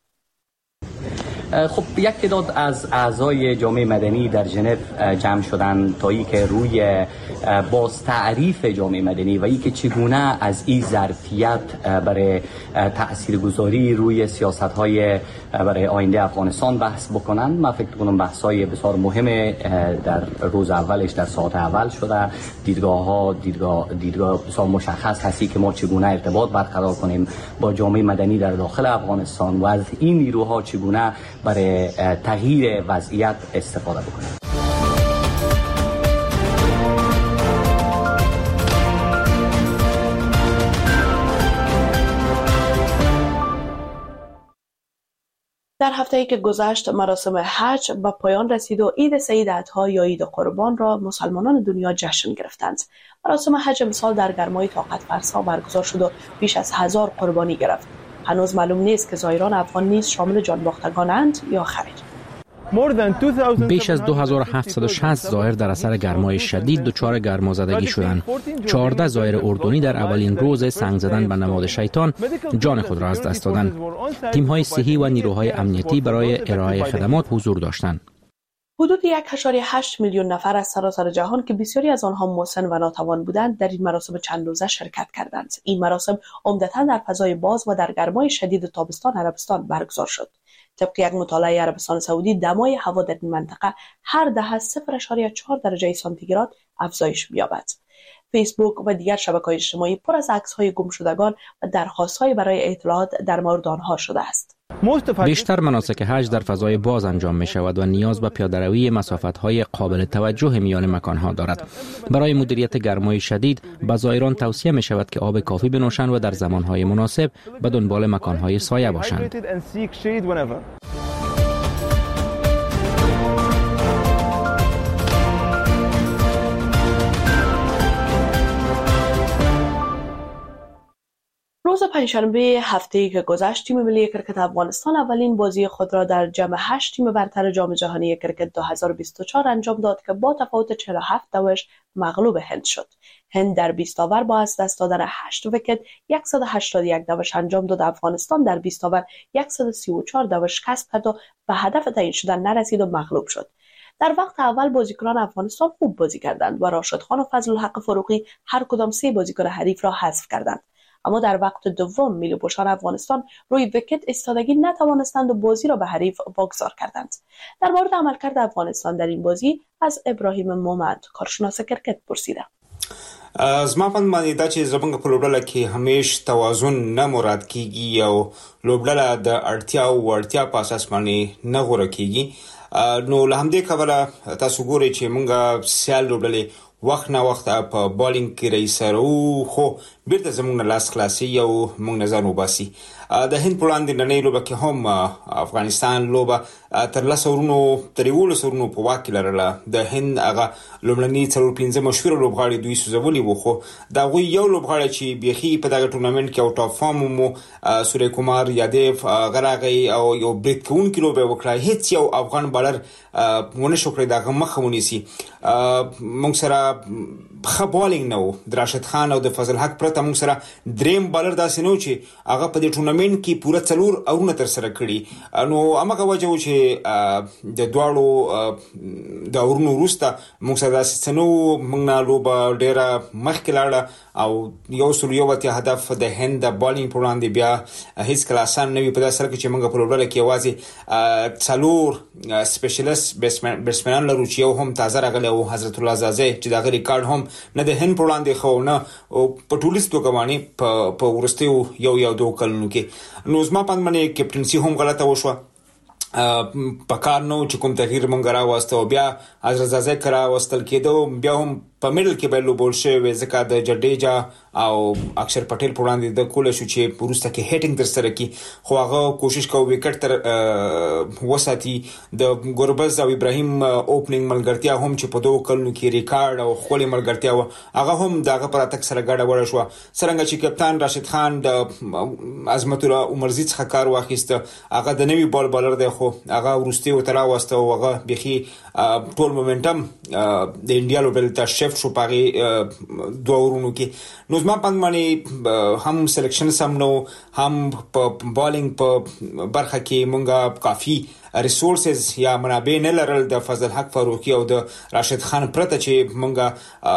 خب یک تعداد از اعضای جامعه مدنی در ژنو جمع شدند تا ای که روی باز تعریف جامعه مدنی و ای که چگونه از این ظرفیت برای تاثیرگذاری روی سیاست‌های برای آینده افغانستان بحث بکنن. من فکر کنم بحث‌های بسیار مهم در روز اولش در ساعت اول شده. دیدگاه‌ها دیدگاه دیدگاه بسیار مشخص هستی که ما چگونه ارتباط برقرار کنیم با جامعه مدنی در داخل افغانستان و از این نیروها چگونه برای تغییر وضعیت استفاده بکنیم. در هفته‌ای که گذشت مراسم حج به پایان رسید و عید سعید اضحی یا عید قربان را مسلمانان دنیا جشن گرفتند. مراسم حج امسال در گرمای طاقت فرسا برگزار شد و بیش از هزار قربانی گرفت. هنوز معلوم نیست که زائران افغان نیز شامل جانباختگانند یا خیر. بیش از دو هزار و هفتصد و شصت زائر در اثر گرمای شدید دچار گرمازدگی شدند. چهارده زائر اردنی در اولین روز سنگ زدن به نماد شیطان جان خود را از دست دادند. تیم‌های صحی و نیروهای امنیتی برای ارائه خدمات حضور داشتند. حدود یک و هشت میلیون نفر از سراسر جهان که بسیاری از آنها مسن و ناتوان بودند در این مراسم چند روزه شرکت کردند. این مراسم عمدتاً در فضای باز و در گرمای شدید تابستان عربستان برگزار شد. طبق یک مطالعه عربستان سعودی دمای هوا در این منطقه هر دهه صفر ممیز چهار درجه سانتیگراد افزایش می‌یابد. فیسبوک و دیگر شبکه‌های اجتماعی پر از عکس‌های گمشدگان و درخواست‌های برای اطلاعات در مورد آنها شده است. بیشتر مناسک حج در فضای باز انجام می شود و نیاز به پیاده‌روی مسافت‌های قابل توجه میان مکان‌ها دارد. برای مدیریت گرمای شدید به زائران توصیه می شود که آب کافی بنوشند و در زمان‌های مناسب به دنبال مکان‌های سایه باشند. روز پنجشنبه هفته‌ای که گذشت تیم ملی کرکت افغانستان اولین بازی خود را در جمع هشت تیم برتر جام جهانی کرکت دو هزار و بیست و چهار انجام داد که با تفاوت چهل و هفت دوش مغلوب هند شد. هند در بیست اوور با از دست دادن هشت ویکت صد و هشتاد و یک دوش انجام داد. افغانستان در بیست اوور صد و سی و چهار دوش کسب کرد و به هدف تعیین شدن نرسید و مغلوب شد. در وقت اول بازیکنان افغانستان خوب بازی کردند و راشد خان و فضل الحق فروغی هر کدام سه بازیکن حریف را حذف کردند. اما در وقت دوم میلی پوشان افغانستان روی ویکت ایستادگی نتوانستند و بازی را به حریف واگذار کردند. در مورد عملکرد افغانستان در این بازی از ابراهیم مومند کارشناس کرکټ پرسیدم. زما په باندې دا چې زمونږ په لوبډله کې همیش توازن نه مراد کیږي او لوبډله د اړتیا او وړتیا په اساس باندې نه غوړه کیږي. نو له همدې کبله تاسو ګورئ چې مونږ سیال لوبډلې وخت نه وخت په بالینګ کې رئیسرو خو بیرته زمونږ نه لاس خلاصي او مونږ نه ځان وباسي. د هند په وړاندې نننۍ لوبه کې هم افغانستان لوبه تر لس اورونو تر یولس اورونو په واک کې لرله. د هند هغه لومړني څلور پنځه مشهور لوبغاړي دوی سوځولي وو، خو د هغوی یو لوبغاړی چې بیخي په دغه ټورنمنټ کې آوټ آف فارم مو سوریه کومار یادیف غراغی او یو بریک کوونکی لوبه وکړه. هیڅ یو افغان بالر ونه شو کړی دغه مخه ونیسي. موږ سره ښه بالینګ نه و د راشد خان او د فضل حق پرته. موږ سره دریم بالر داسې نه و چې هغه په دې ټورنمنټ کې پوره څلور اورونه تر سره کړي. نو هماغه وجه و چې د دواړو د اورونو وروسته موږ سره داسې څه نه و. موږ نه لوبه ډېره مخکې لاړه او یو سل یو اتیا هدف د هند د بالینګ په وړاندې بیا هیڅکله اسان نه وي، په داسې حال کې چې موږ په لوبډله کې یوازې څلور سپیشلیست بیټسمنان لرو چې یو هم تازه راغلی و حضرت الله زازی چې دغه ریکارډ هم نه د هند په وړاندې ښه و نه په ټولیز توګه باندې په وروستیو یو یا دوه کلونو کې. نو زما په باندې کپټنسي هم غلطه وشوه. په کار نو چې کوم تغییر مونږ راوسته او بیا حضرت زازی کرا واستل کېدو، بیا هم په میډل کې به لوبول شوی ځکه د جډیجا او اکشر پټیل په وړاندې د کوله شو چې وروسته کې هیټینګ تر سره کی، خو هغه کوشش کوي وکټ تر وساتي. د ګوربز او ابراهیم اوپننګ ملګرتیا هم چې په دوه کلونو کې ریکارډ او خولي ملګرتیا و، هغه هم دغه پر اتک سره ګډه وړه شو. څنګه چې کپتان راشد خان د عظمت الله عمرزي څخه کار واخیسته، هغه د نوی بال بالر دی خو هغه ورستی و تر واسطه او هغه بخي ټول مومنټم د انډیا لوبل ته شفت شو پاري دوه ورونو کې. نو زما په باندې هم سلیکشن سم نو هم په بالینګ په برخه کې مونږه کافي ریسورسز یا منابع نه لرل د فضل حق فاروقي او د راشد خان پرته چې مونږه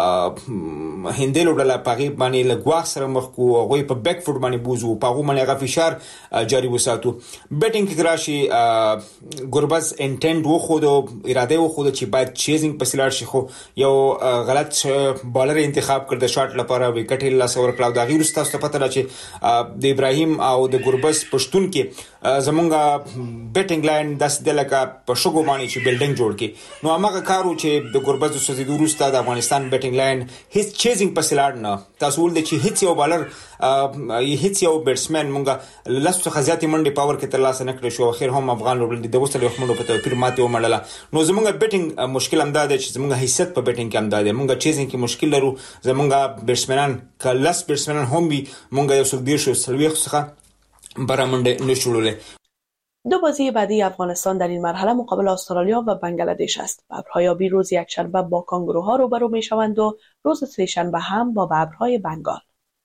هندلو ډله پاغي باندې لګواخ سره مخ کو او په بیک فوټ باندې بوزو پاغو باندې غا فشار جاری وساتو. بیټینګ کې راشي ګوربز انټند و خو د اراده و خو چې باید چیزینګ پسلار شي، خو یو غلط بالر انتخاب کړ د شاټ لپاره وکټ لا سور کلاو دا غیر ستاسو پته را چې د ابراهیم او د ګوربز پښتون کې زمونږه بیټینګ لاین داس د لکه په شګو باندې چې بلډینګ جوړ کی. نو هغه کارو چې د ګوربز د سوزیدو وروسته د افغانستان بیټینګ لاین هیڅ چیزینګ پسلار نه تاسو ول چې هیڅ یو بالر هیڅ یو بیټسمن مونږه لاسو خزياتي منډي پاور کې تر لاسه نکړ شو. اخر هم افغان لوبل د وسل یو منډو په توپیر ماته ومړله. نو زمونږه بیټینګ مشکل هم ده چې زمونږه حیثیت په بیټینګ کې هم ده، مونږه چیزینګ کې مشکل لرو. زمونږه بیټسمنان کلاس بیټسمنان هم وي مونږه یو څل دیر شو سلوي څخه برامنډ نشولله. دو بازی بعدی افغانستان در این مرحله مقابل استرالیا و بنگلادش است. ببرهای روز یکشنبه با کانگوروها روبرو میشوند و روز سه‌شنبه هم با ببرهای بنگال.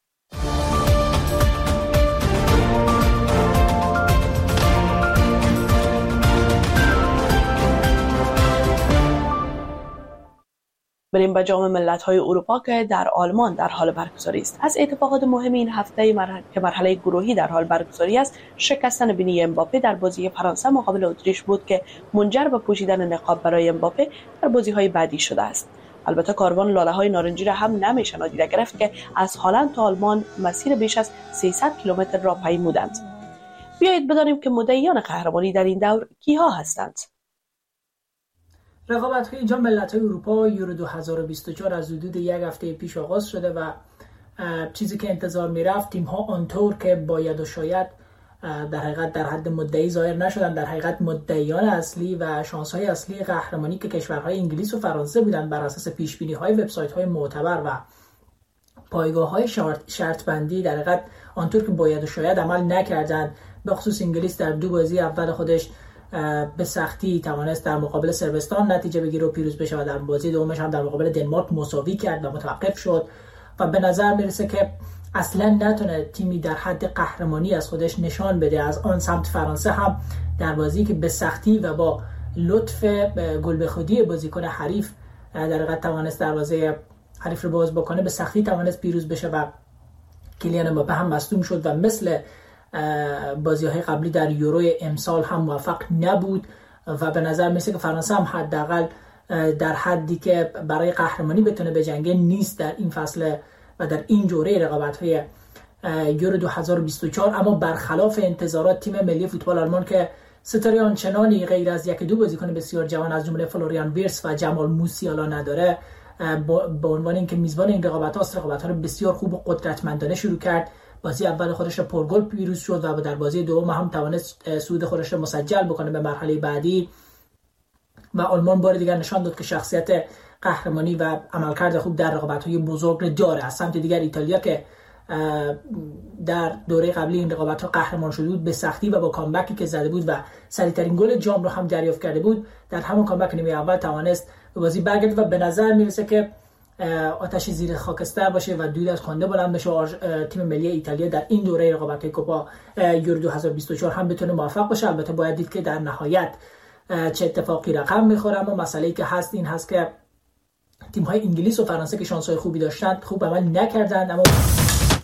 بریم به جام ملت‌های اروپا که در آلمان در حال برگزاری است. از اتفاقات مهم این هفته مرحله که مرحله گروهی در حال برگزاری است، شکستن بینی امباپه در بازی فرانسه مقابل اتریش بود که منجر به پوشیدن نقاب برای امباپه در بازی‌های بعدی شده است. البته کاروان لاله‌های نارنجی را هم نمیشه نادیده گرفت که از هلند تا آلمان مسیر بیش از سیصد کیلومتر را پیمودند. بیایید بدانیم که مدعیان قهرمانی در این دور کیها هستند. رقابت‌های جام ملت‌های اروپا یورو دو هزار و بیست و چهار از حدود یک هفته پیش آغاز شده و چیزی که انتظار می‌رفت تیم‌ها آنطور که باید و شاید در حقیقت در حد مدعی ظاهر نشدن. در حقیقت مدعیان اصلی و شانس‌های اصلی قهرمانی که کشورهای انگلیس و فرانسه بودند بر اساس پیش‌بینی‌های وبسایت‌های معتبر و پایگاه‌های شرط بندی در حقیقت آنطور که باید و شاید عمل نکردند. به خصوص انگلیس در دو بازی اول خودش به سختی توانست در مقابل صربستان نتیجه بگیره و پیروز بشه و در بازی دومش هم در مقابل دنمارک مساوی کرد و متوقف شد و به نظر میرسه که اصلا نتونه تیمی در حد قهرمانی از خودش نشان بده. از آن سمت فرانسه هم در بازی که به سختی و با لطف گل به خودی بازیکن حریف در حقیقت توانست دروازه حریف رو باز بکنه، به سختی توانست پیروز بشه و کلیان امباپه هم مصدوم شد و مثل بازی‌های قبلی در یورو امسال هم موفق نبود و به نظر میسه که فرانسه هم حداقل در حدی که برای قهرمانی بتونه بجنگه نیست در این فصل و در این دوره رقابت‌های یورو دو هزار و بیست و چهار. اما برخلاف انتظارات تیم ملی فوتبال آلمان که ستاره آنچنانی غیر از یک دو بازیکن بسیار جوان از جمله فلوریان ویرتس و جمال موسیالا نداره، به عنوان اینکه میزبان این رقابت‌ها رقابت‌ها رو بسیار خوب و قدرتمندانه شروع کرد. بازی اول خودش رو پرگل پیروز شد و در بازی دوم هم توانست صعود خودش رو مسجل بکنه به مرحله بعدی و آلمان بار دیگر نشان داد که شخصیت قهرمانی و عملکرد خوب در رقابت‌های بزرگ رو داره. از سمت دیگر ایتالیا که در دوره قبلی این رقابت‌ها قهرمان شده بود به سختی و با کامبکی که زده بود و سریع‌ترین گل جام رو هم دریافت کرده بود، در همون کامبک نیمه اول توانست به بازی برگرده و به نظر میرسه که آتش زیر خاکستر باشه و دود از کنده بلند بشه و تیم ملی ایتالیا در این دوره رقابت‌های کوپا یورو دو هزار و بیست و چهار هم بتونه موفق باشه. البته باید دید که در نهایت چه اتفاقی رقم میخوره، اما مسئله‌ای که هست این هست که تیم‌های انگلیس و فرانسه که شانس‌های خوبی داشتن خوب عمل نکردند، اما